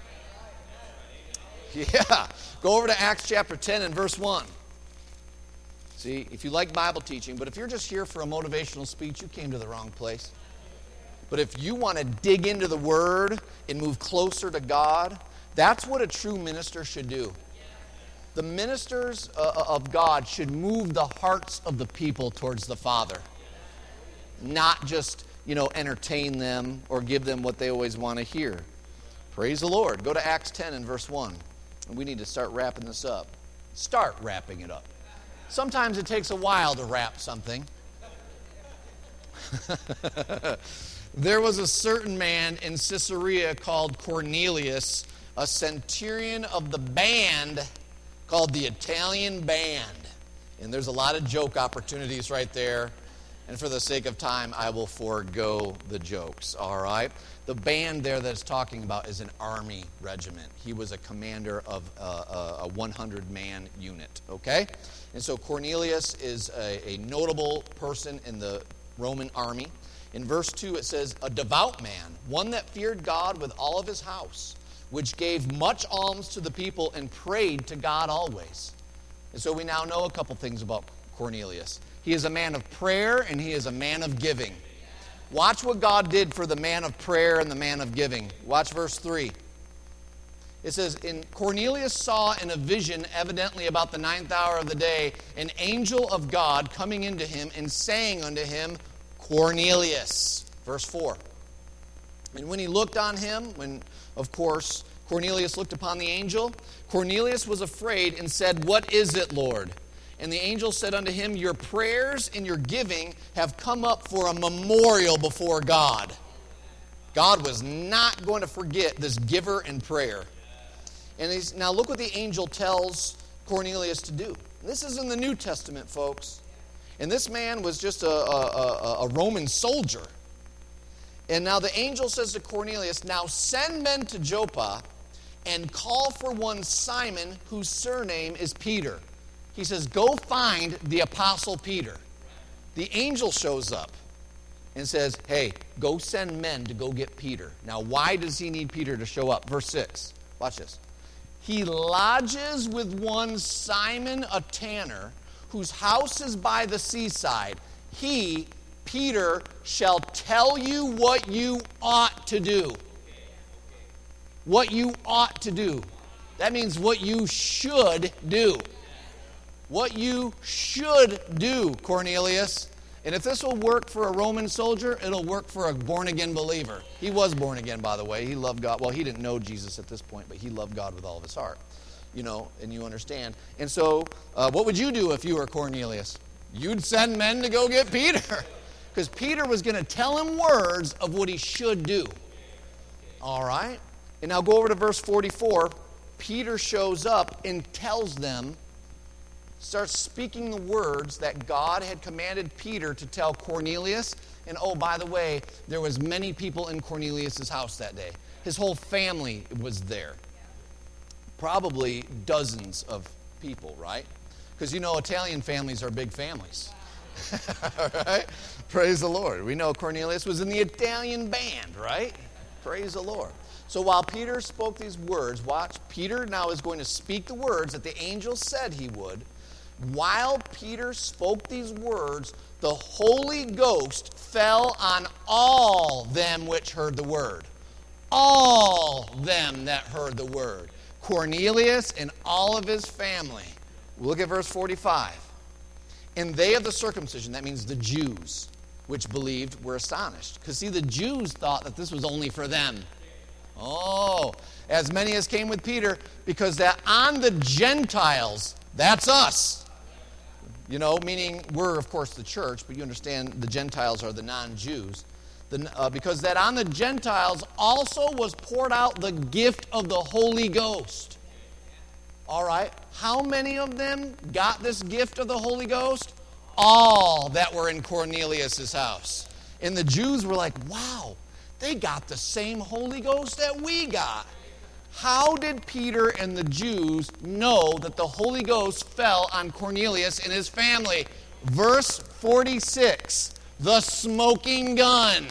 Yeah. Go over to Acts chapter ten and verse one. See, if you like Bible teaching, but if you're just here for a motivational speech, you came to the wrong place. But if you want to dig into the Word and move closer to God, that's what a true minister should do. The ministers uh, of God should move the hearts of the people towards the Father. Not just, you know, entertain them or give them what they always want to hear. Praise the Lord. Go to Acts ten and verse one. And we need to start wrapping this up. Start wrapping it up. Sometimes it takes a while to wrap something. There was a certain man in Caesarea called Cornelius, a centurion of the band called the Italian Band. And there's a lot of joke opportunities right there. And for the sake of time, I will forego the jokes, all right? The band there that's talking about is an army regiment. He was a commander of a, a one hundred man unit, okay? And so Cornelius is a, a notable person in the Roman army. In verse two, it says, a devout man, one that feared God with all of his house, which gave much alms to the people and prayed to God always. And so we now know a couple things about Cornelius. He is a man of prayer and he is a man of giving. Watch what God did for the man of prayer and the man of giving. Watch verse three. It says, "In Cornelius saw in a vision, evidently about the ninth hour of the day, an angel of God coming into him and saying unto him, Cornelius." Verse four. "And when he looked on him," when, of course, Cornelius looked upon the angel, "Cornelius was afraid and said, What is it, Lord? And the angel said unto him, Your prayers and your giving have come up for a memorial before God." God was not going to forget this giver and prayer. And he's, now look what the angel tells Cornelius to do. This is in the New Testament, folks. And this man was just a, a, a, a Roman soldier. And now the angel says to Cornelius, "Now send men to Joppa and call for one Simon, whose surname is Peter." He says, "Go find the apostle Peter." The angel shows up and says, "Hey, go send men to go get Peter." Now, why does he need Peter to show up? Verse six. Watch this. "He lodges with one Simon a tanner, whose house is by the seaside. He, Peter, shall tell you what you ought to do." What you ought to do. That means what you should do. What you should do, Cornelius. And if this will work for a Roman soldier, it'll work for a born-again believer. He was born again, by the way. He loved God. Well, he didn't know Jesus at this point, but he loved God with all of his heart. You know, and you understand. And so, uh, what would you do if you were Cornelius? You'd send men to go get Peter. Because Peter was going to tell him words of what he should do. All right? And now go over to verse forty-four. Peter shows up and tells them, starts speaking the words that God had commanded Peter to tell Cornelius. And oh, by the way, there was many people in Cornelius' house that day. His whole family was there. Probably dozens of people, right? Because you know Italian families are big families. All right? Praise the Lord. We know Cornelius was in the Italian band, right? Praise the Lord. So while Peter spoke these words, watch, Peter now is going to speak the words that the angel said he would. While Peter spoke these words, the Holy Ghost fell on all them which heard the word. All them that heard the word. Cornelius and all of his family. Look at verse forty-five. "And they of the circumcision," that means the Jews, which believed, were astonished. Because see, the Jews thought that this was only for them. Oh, as many as came with Peter, because that on the Gentiles, that's us. You know, meaning we're, of course, the church, but you understand the Gentiles are the non-Jews. The, uh, because that on the Gentiles also was poured out the gift of the Holy Ghost. All right. How many of them got this gift of the Holy Ghost? All that were in Cornelius' house. And the Jews were like, wow, they got the same Holy Ghost that we got. How did Peter and the Jews know that the Holy Ghost fell on Cornelius and his family? Verse forty-six, the smoking gun.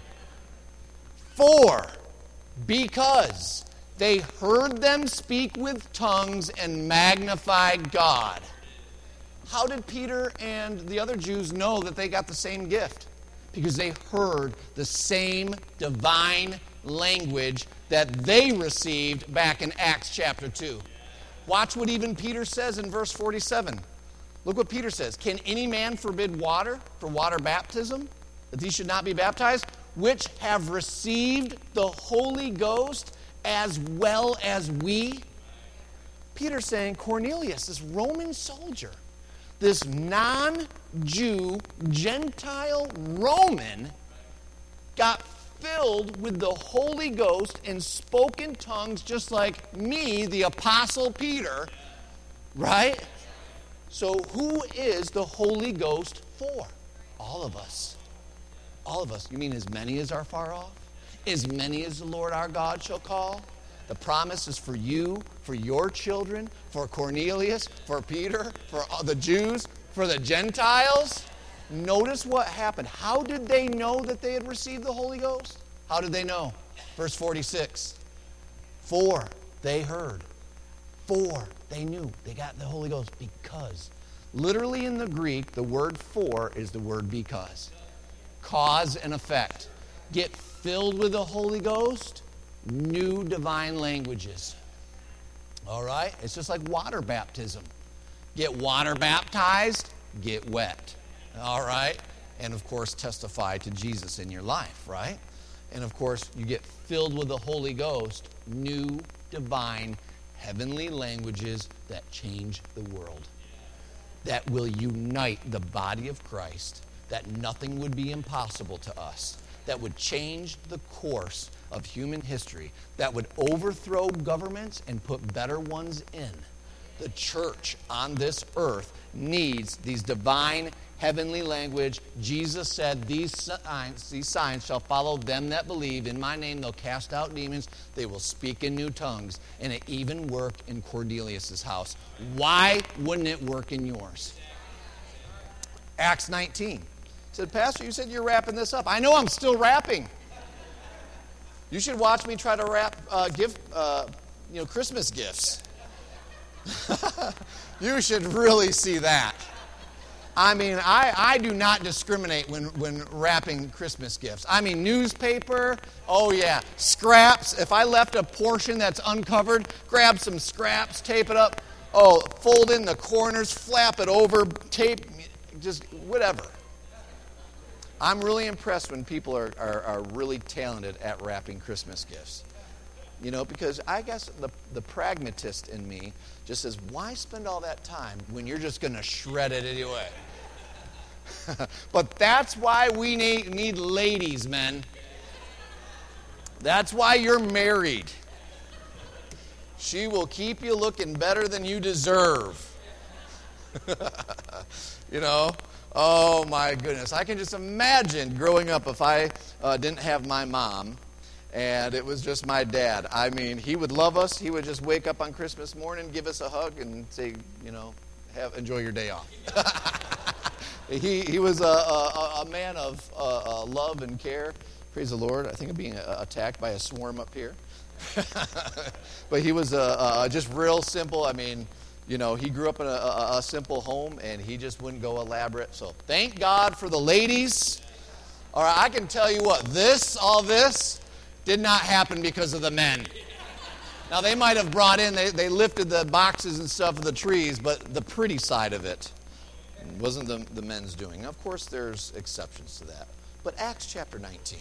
For, because they heard them speak with tongues and magnify God. How did Peter and the other Jews know that they got the same gift? Because they heard the same divine language that they received back in Acts chapter two. Watch what even Peter says in verse forty-seven. Look what Peter says. "Can any man forbid water for water baptism, that these should not be baptized, which have received the Holy Ghost as well as we?" Peter's saying, Cornelius, this Roman soldier, this non-Jew, Gentile Roman, got filled with the Holy Ghost and spoke in tongues just like me, the Apostle Peter, right? So who is the Holy Ghost for? All of us. All of us. You mean as many as are far off? As many as the Lord our God shall call? The promise is for you, for your children, for Cornelius, for Peter, for the Jews, for the Gentiles. Notice what happened. How did they know that they had received the Holy Ghost? How did they know? Verse forty-six. For they heard. For they knew they got the Holy Ghost because. Literally in the Greek, the word for is the word because. Cause and effect. Get filled with the Holy Ghost, new divine languages. All right? It's just like water baptism. Get water baptized, get wet. All right? And of course, testify to Jesus in your life, right? And of course, you get filled with the Holy Ghost, new divine heavenly languages that change the world. That will unite the body of Christ, that nothing would be impossible to us, that would change the course of human history, that would overthrow governments and put better ones in. The church on this earth needs these divine heavenly language. Jesus said, these signs, these signs shall follow them that believe. In my name they'll cast out demons. They will speak in new tongues. And it even worked in Cornelius' house. Why wouldn't it work in yours? Acts nineteen. He said, Pastor, you said you're wrapping this up. I know I'm still wrapping. You should watch me try to wrap uh, gift, uh, you know, Christmas gifts. You should really see that. I mean, I, I do not discriminate when, when wrapping Christmas gifts. I mean, newspaper, oh yeah, scraps. If I left a portion that's uncovered, grab some scraps, tape it up. Oh, fold in the corners, flap it over, tape, just whatever. I'm really impressed when people are, are, are really talented at wrapping Christmas gifts. You know, because I guess the, the pragmatist in me just says, why spend all that time when you're just going to shred it anyway? But that's why we need, need ladies, men. That's why you're married. She will keep you looking better than you deserve. You know? Oh, my goodness. I can just imagine growing up if I uh, didn't have my mom. And it was just my dad. I mean, he would love us. He would just wake up on Christmas morning, give us a hug, and say, you know, have enjoy your day off. he he was a, a, a man of uh, uh, love and care. Praise the Lord. I think I'm being uh, attacked by a swarm up here. But he was uh, uh, just real simple. I mean, you know, he grew up in a, a, a simple home, and he just wouldn't go elaborate. So thank God for the ladies. All right, I can tell you what, this, all this, did not happen because of the men. Now, they might have brought in, they, they lifted the boxes and stuff of the trees, but the pretty side of it wasn't the, the men's doing. Of course, there's exceptions to that. But Acts chapter nineteen.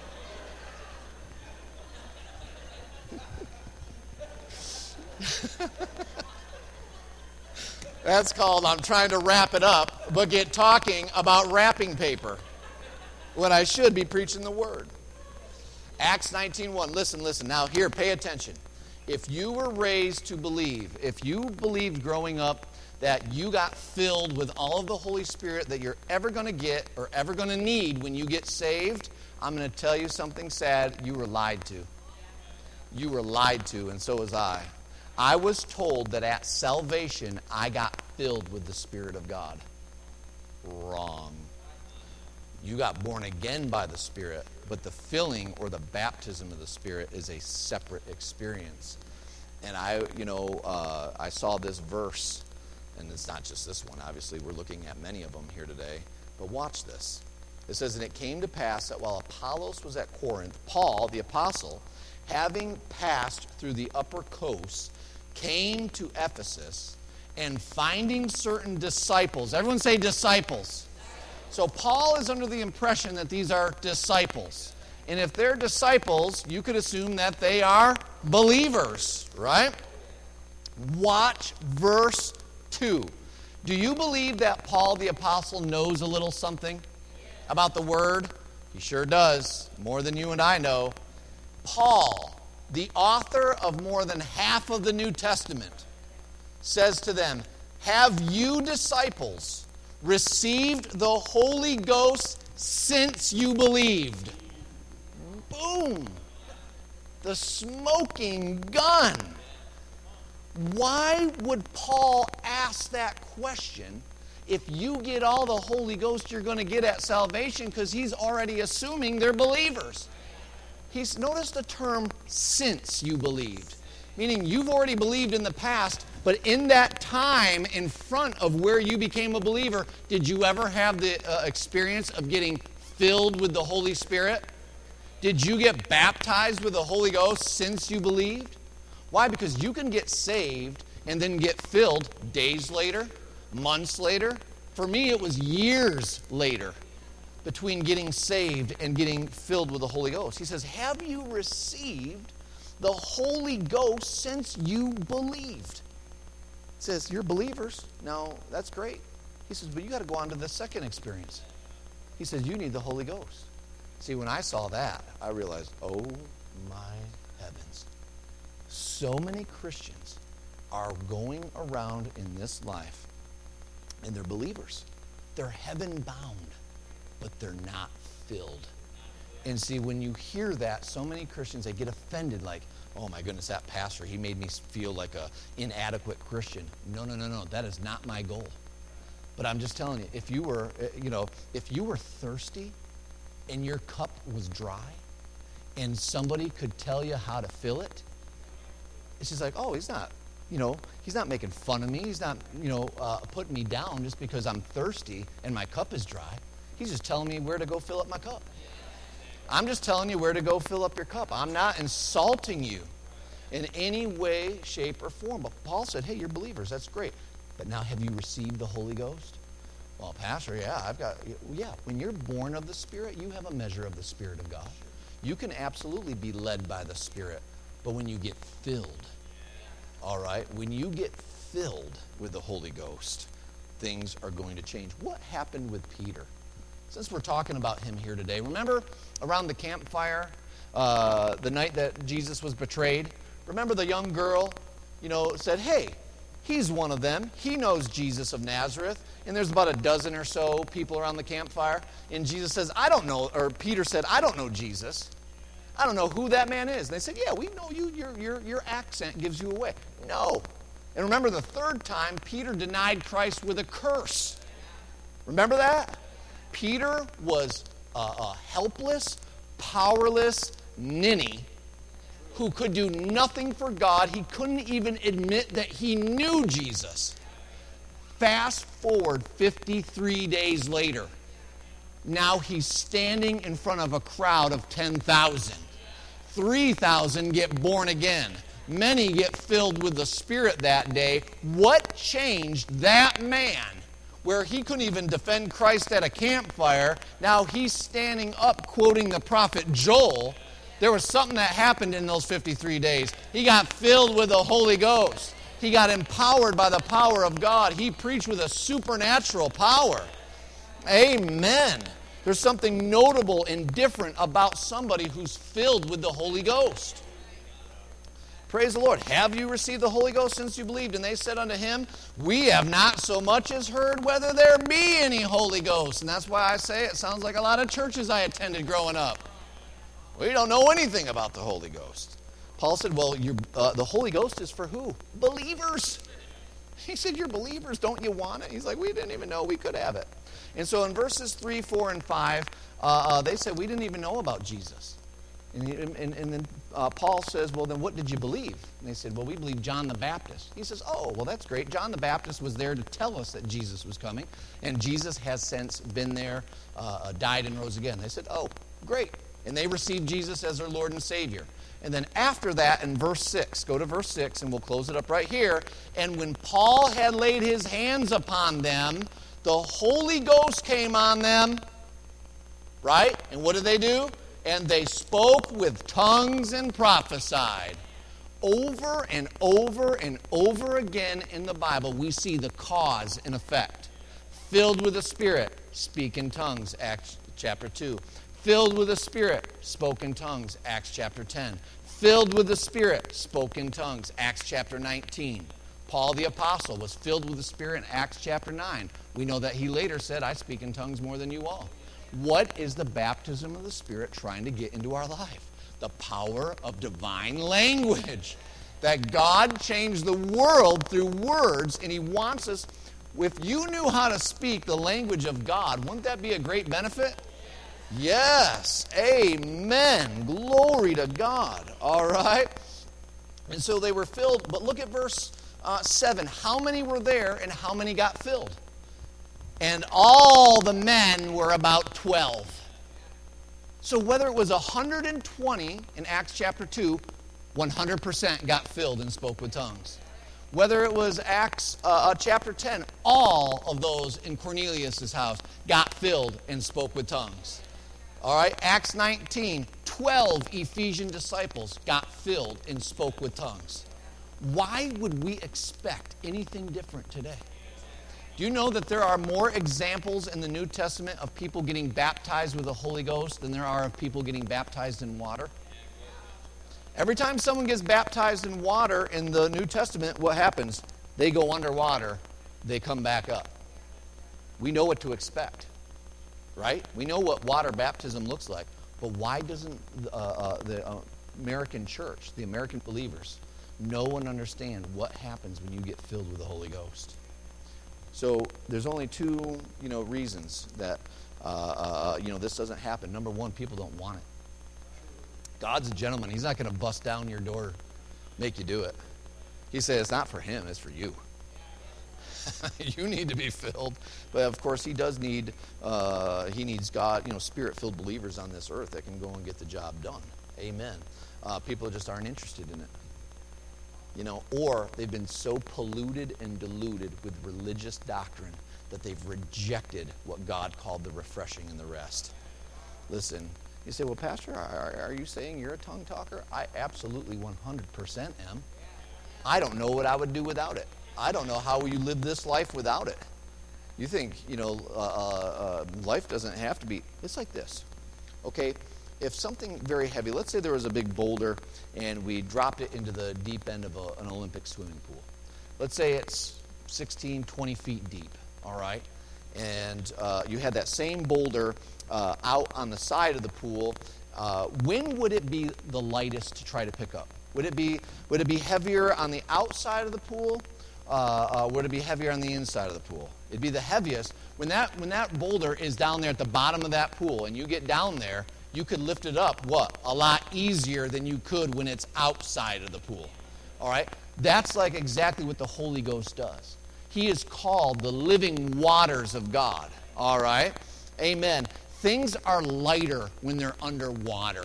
That's called, I'm trying to wrap it up, but get talking about wrapping paper when I should be preaching the word. Acts nineteen one. Listen, listen. Now here, pay attention. If you were raised to believe, if you believed growing up that you got filled with all of the Holy Spirit that you're ever going to get or ever going to need when you get saved, I'm going to tell you something sad. You were lied to. You were lied to, and so was I. I was told that at salvation, I got filled with the Spirit of God. Wrong. You got born again by the Spirit, but the filling or the baptism of the Spirit is a separate experience. And I, you know, uh, I saw this verse, and it's not just this one, obviously. We're looking at many of them here today. But watch this. It says, and it came to pass that while Apollos was at Corinth, Paul, the apostle, having passed through the upper coast, came to Ephesus, and finding certain disciples. Everyone say disciples. So Paul is under the impression that these are disciples. And if they're disciples, you could assume that they are believers, right? Watch verse two. Do you believe that Paul the apostle knows a little something about the word? He sure does, more than you and I know. Paul, the author of more than half of the New Testament, says to them, have you disciples received the Holy Ghost since you believed. Boom. The smoking gun. Why would Paul ask that question if you get all the Holy Ghost you're going to get at salvation? Because he's already assuming they're believers. He's notice the term since you believed, meaning you've already believed in the past, but in that time in front of where you became a believer, did you ever have the uh, experience of getting filled with the Holy Spirit? Did you get baptized with the Holy Ghost since you believed? Why? Because you can get saved and then get filled days later, months later. For me, it was years later between getting saved and getting filled with the Holy Ghost. He says, have you received the Holy Ghost since you believed? He says, you're believers. Now, that's great. He says, but you got to go on to the second experience. He says, you need the Holy Ghost. See, when I saw that, I realized, oh my heavens. So many Christians are going around in this life, and they're believers. They're heaven-bound, but they're not filled. And see, when you hear that, so many Christians, they get offended like, oh my goodness, that pastor, he made me feel like a inadequate Christian. No, no, no, no, that is not my goal. But I'm just telling you, if you were, you know, if you were thirsty and your cup was dry and somebody could tell you how to fill it, it's just like, oh, he's not, you know, he's not making fun of me. He's not, you know, uh, putting me down just because I'm thirsty and my cup is dry. He's just telling me where to go fill up my cup. I'm just telling you where to go fill up your cup. I'm not insulting you in any way, shape, or form. But Paul said, hey, you're believers. That's great. But now have you received the Holy Ghost? Well, Pastor, yeah, I've got, yeah. When you're born of the Spirit, you have a measure of the Spirit of God. You can absolutely be led by the Spirit. But when you get filled, all right, when you get filled with the Holy Ghost, things are going to change. What happened with Peter? Since we're talking about him here today, remember around the campfire, uh, the night that Jesus was betrayed? Remember the young girl, you know, said, hey, he's one of them. He knows Jesus of Nazareth. And there's about a dozen or so people around the campfire. And Jesus says, I don't know, or Peter said, I don't know Jesus. I don't know who that man is. And they said, yeah, we know you. Your, your, your accent gives you away. No. And remember the third time, Peter denied Christ with a curse. Remember that? Peter was a, a helpless, powerless ninny who could do nothing for God. He couldn't even admit that he knew Jesus. Fast forward fifty-three days later. Now he's standing in front of a crowd of ten thousand. three thousand get born again. Many get filled with the Spirit that day. What changed that man where he couldn't even defend Christ at a campfire? Now he's standing up quoting the prophet Joel. There was something that happened in those fifty-three days. He got filled with the Holy Ghost. He got empowered by the power of God. He preached with a supernatural power. Amen. There's something notable and different about somebody who's filled with the Holy Ghost. Praise the Lord. Have you received the Holy Ghost since you believed? And they said unto him, we have not so much as heard whether there be any Holy Ghost. And that's why I say it sounds like a lot of churches I attended growing up. We don't know anything about the Holy Ghost. Paul said, well, you're, uh, the Holy Ghost is for who? Believers. He said, you're believers. Don't you want it? He's like, we didn't even know we could have it. And so in verses three, four, and five, uh, uh, they said, we didn't even know about Jesus. And, he, and, and then uh, Paul says, well, then what did you believe? And they said, well, we believe John the Baptist. He says, oh, well, that's great. John the Baptist was there to tell us that Jesus was coming. And Jesus has since been there, uh, died, and rose again. They said, oh, great. And they received Jesus as their Lord and Savior. And then after that, in verse six, go to verse six, and we'll close it up right here. And when Paul had laid his hands upon them, the Holy Ghost came on them, right? And what did they do? And they spoke with tongues and prophesied. Over and over and over again in the Bible, we see the cause and effect. Filled with the Spirit, speak in tongues, Acts chapter two. Filled with the Spirit, spoke in tongues, Acts chapter ten. Filled with the Spirit, spoke in tongues, Acts chapter nineteen. Paul the Apostle was filled with the Spirit in Acts chapter nine. We know that he later said, I speak in tongues more than you all. What is the baptism of the Spirit trying to get into our life? The power of divine language. That God changed the world through words, and he wants us, if you knew how to speak the language of God, wouldn't that be a great benefit? Yes. Amen. Glory to God. All right. And so they were filled, but look at verse uh, seven. How many were there and how many got filled? And all the men were about twelve. So whether it was one hundred twenty in Acts chapter two, one hundred percent got filled and spoke with tongues. Whether it was Acts uh, chapter ten, all of those in Cornelius' house got filled and spoke with tongues. All right, Acts nineteen, twelve Ephesian disciples got filled and spoke with tongues. Why would we expect anything different today? Do you know that there are more examples in the New Testament of people getting baptized with the Holy Ghost than there are of people getting baptized in water? Every time someone gets baptized in water in the New Testament, what happens? They go underwater, they come back up. We know what to expect, right? We know what water baptism looks like. But why doesn't uh, uh, the uh, American church, the American believers, know and understand what happens when you get filled with the Holy Ghost? So there's only two, you know, reasons that uh, uh, you know this doesn't happen. Number one, people don't want it. God's a gentleman. He's not going to bust down your door, make you do it. He said it's not for him, it's for you. You need to be filled, but of course he does need. Uh, he needs God, you know, spirit-filled believers on this earth that can go and get the job done. Amen. Uh, people just aren't interested in it. You know, or they've been so polluted and diluted with religious doctrine that they've rejected what God called the refreshing and the rest. Listen, you say, well, Pastor, are, are you saying you're a tongue talker? I absolutely one hundred percent am. I don't know what I would do without it. I don't know how you live this life without it. You think, you know, uh, uh, life doesn't have to be, it's like this. Okay, if something very heavy, let's say there was a big boulder and we dropped it into the deep end of a, an Olympic swimming pool. Let's say it's sixteen, twenty feet deep, all right? And uh, you had that same boulder uh, out on the side of the pool. Uh, when would it be the lightest to try to pick up? Would it be, would it be heavier on the outside of the pool? Uh, uh, would it be heavier on the inside of the pool? It'd be the heaviest. When that, when that boulder is down there at the bottom of that pool and you get down there, you could lift it up, what? A lot easier than you could when it's outside of the pool. All right? That's like exactly what the Holy Ghost does. He is called the living waters of God. All right? Amen. Things are lighter when they're underwater.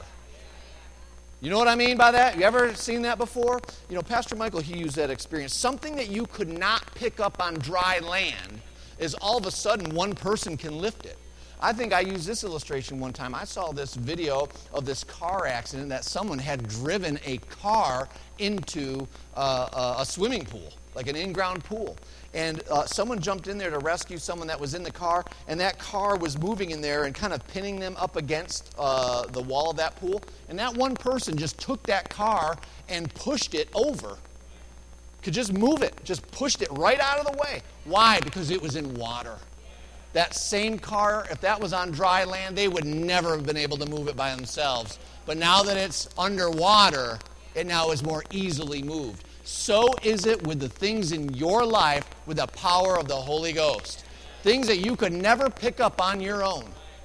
You know what I mean by that? You ever seen that before? You know, Pastor Michael, he used that experience. Something that you could not pick up on dry land is all of a sudden one person can lift it. I think I used this illustration one time. I saw this video of this car accident that someone had driven a car into uh, a swimming pool, like an in-ground pool. And uh, someone jumped in there to rescue someone that was in the car, and that car was moving in there and kind of pinning them up against uh, the wall of that pool. And that one person just took that car and pushed it over. Could just move it, just pushed it right out of the way. Why? Because it was in water. That same car, if that was on dry land, they would never have been able to move it by themselves. But now that it's underwater, it now is more easily moved. So is it with the things in your life with the power of the Holy Ghost. Things that you could never pick up on your own.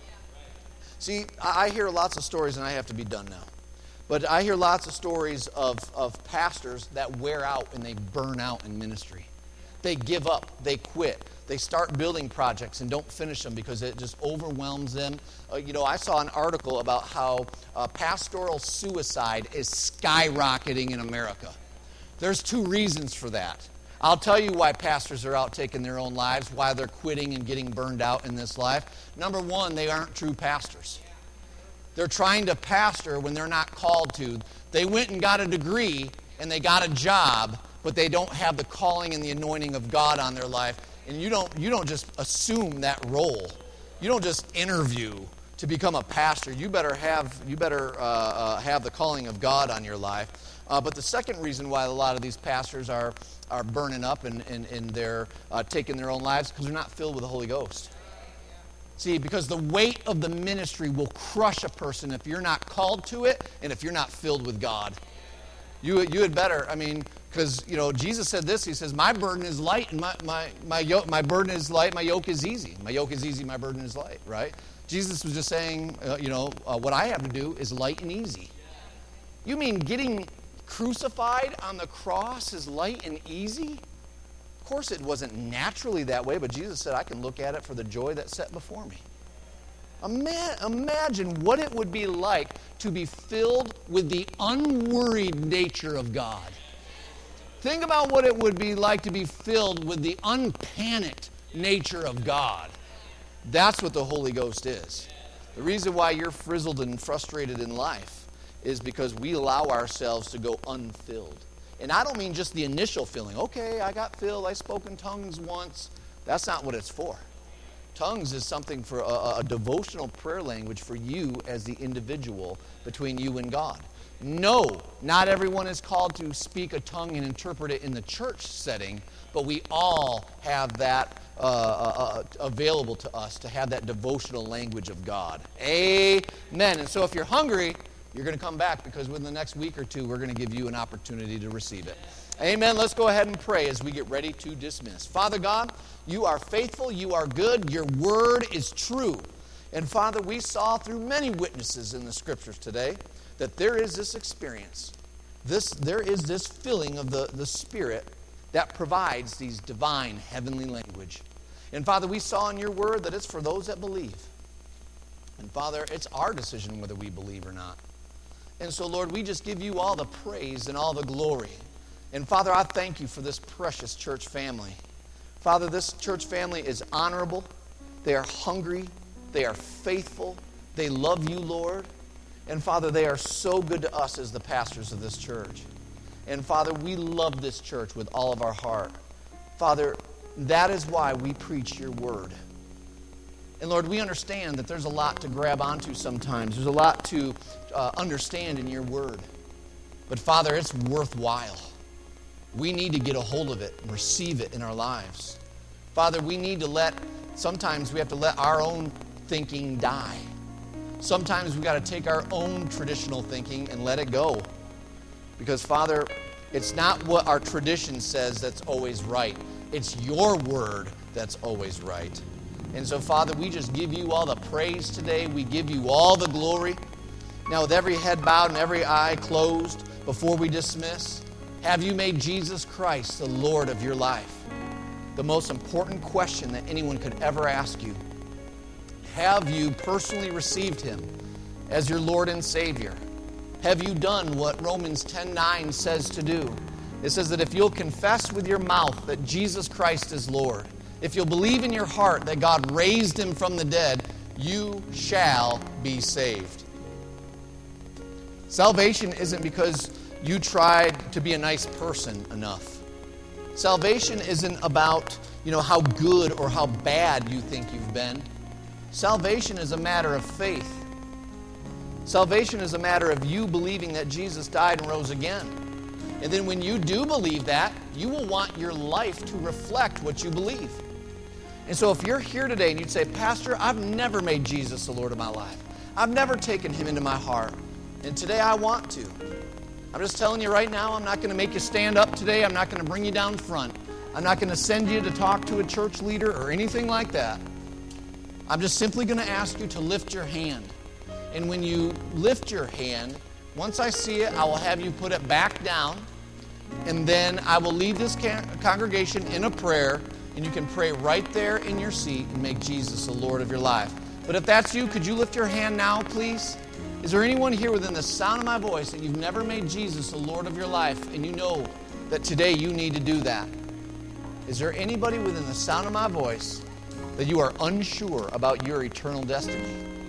See, I hear lots of stories, and I have to be done now. But I hear lots of stories of, of pastors that wear out and they burn out in ministry. They give up. They quit. They start building projects and don't finish them because it just overwhelms them. Uh, you know, I saw an article about how uh, pastoral suicide is skyrocketing in America. There's two reasons for that. I'll tell you why pastors are out taking their own lives, why they're quitting and getting burned out in this life. Number one, they aren't true pastors. They're trying to pastor when they're not called to. They went and got a degree and they got a job, but they don't have the calling and the anointing of God on their life. And you don't you don't just assume that role. You don't just interview to become a pastor. You better have you better uh, uh, have the calling of God on your life. Uh, but the second reason why a lot of these pastors are, are burning up and, and, and they're uh, taking their own lives, because they're not filled with the Holy Ghost. See, because the weight of the ministry will crush a person if you're not called to it and if you're not filled with God. You, you had better, I mean, because, you know, Jesus said this. He says, my burden is light and my, my, my, yoke, my burden is light, my yoke is easy. My yoke is easy, my burden is light, right? Jesus was just saying, uh, you know, uh, what I have to do is light and easy. You mean getting crucified on the cross is light and easy? Of course it wasn't naturally that way, but Jesus said, I can look at it for the joy that's set before me. Ima- imagine what it would be like to be filled with the unworried nature of God. Think about what it would be like to be filled with the unpanicked nature of God. That's what the Holy Ghost is. The reason why you're frizzled and frustrated in life is because we allow ourselves to go unfilled. And I don't mean just the initial feeling. Okay, I got filled, I spoke in tongues once. That's not what it's for. Tongues is something for a, a devotional prayer language for you as the individual between you and God. No, not everyone is called to speak a tongue and interpret it in the church setting, but we all have that uh, uh, available to us to have that devotional language of God. Amen. And so if you're hungry, you're going to come back, because within the next week or two, we're going to give you an opportunity to receive it. Amen. Let's go ahead and pray as we get ready to dismiss. Father God, you are faithful, you are good, your word is true. And Father, we saw through many witnesses in the scriptures today that there is this experience, this there is this filling of the, the Spirit that provides these divine heavenly language. And Father, we saw in your word that it's for those that believe. And Father, it's our decision whether we believe or not. And so, Lord, we just give you all the praise and all the glory. And Father, I thank you for this precious church family. Father, this church family is honorable. They are hungry. They are faithful. They love you, Lord. And Father, they are so good to us as the pastors of this church. And Father, we love this church with all of our heart. Father, that is why we preach your word. And Lord, we understand that there's a lot to grab onto sometimes. There's a lot to uh, understand in your word. But Father, it's worthwhile. We need to get a hold of it and receive it in our lives. Father, we need to let, sometimes we have to let our own thinking die. Sometimes we've got to take our own traditional thinking and let it go. Because, Father, it's not what our tradition says that's always right. It's your word that's always right. And so, Father, we just give you all the praise today. We give you all the glory. Now, with every head bowed and every eye closed, before we dismiss, have you made Jesus Christ the Lord of your life? The most important question that anyone could ever ask you. Have you personally received him as your Lord and Savior? Have you done what Romans ten nine says to do? It says that if you'll confess with your mouth that Jesus Christ is Lord, if you'll believe in your heart that God raised him from the dead, you shall be saved. Salvation isn't because you tried to be a nice person enough. Salvation isn't about, you know, how good or how bad you think you've been. Salvation is a matter of faith. Salvation is a matter of you believing that Jesus died and rose again. And then when you do believe that, you will want your life to reflect what you believe. And so if you're here today and you'd say, Pastor, I've never made Jesus the Lord of my life. I've never taken him into my heart. And today I want to. I'm just telling you right now, I'm not going to make you stand up today. I'm not going to bring you down front. I'm not going to send you to talk to a church leader or anything like that. I'm just simply going to ask you to lift your hand. And when you lift your hand, once I see it, I will have you put it back down. And then I will lead this congregation in a prayer. And you can pray right there in your seat and make Jesus the Lord of your life. But if that's you, could you lift your hand now, please? Is there anyone here within the sound of my voice that you've never made Jesus the Lord of your life and you know that today you need to do that? Is there anybody within the sound of my voice that you are unsure about your eternal destiny?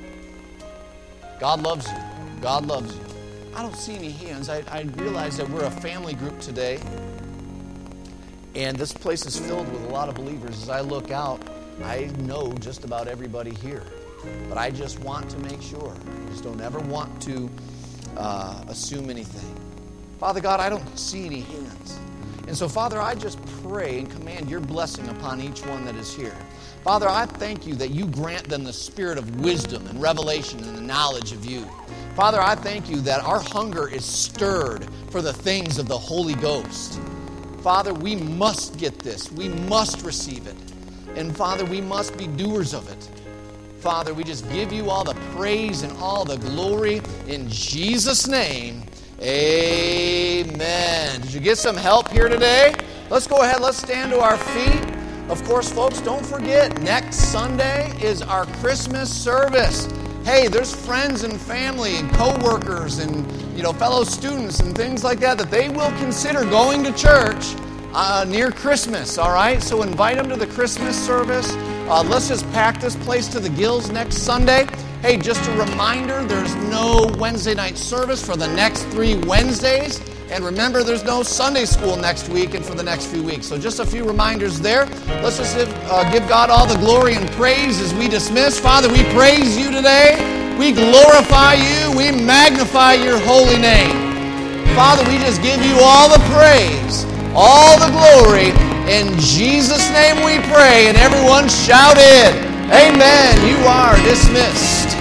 God loves you. God loves you. I don't see any hands. I, I realize that we're a family group today. And this place is filled with a lot of believers. As I look out, I know just about everybody here. But I just want to make sure. I just don't ever want to uh, assume anything. Father God, I don't see any hands. And so, Father, I just pray and command your blessing upon each one that is here. Father, I thank you that you grant them the spirit of wisdom and revelation and the knowledge of you. Father, I thank you that our hunger is stirred for the things of the Holy Ghost. Father, we must get this. We must receive it. And Father, we must be doers of it. Father, we just give you all the praise and all the glory in Jesus' name. Amen. Did you get some help here today? Let's go ahead. Let's stand to our feet. Of course, folks, don't forget, next Sunday is our Christmas service. Hey, there's friends and family and co-workers and, you know, fellow students and things like that that they will consider going to church uh, near Christmas, all right? So invite them to the Christmas service. Uh, let's just pack this place to the gills next Sunday. Hey, just a reminder, there's no Wednesday night service for the next three Wednesdays. And remember, there's no Sunday school next week and for the next few weeks. So just a few reminders there. Let's just uh, give God all the glory and praise as we dismiss. Father, we praise you today. We glorify you. We magnify your holy name. Father, we just give you all the praise, all the glory. In Jesus' name we pray. And everyone shouted, amen. You are dismissed.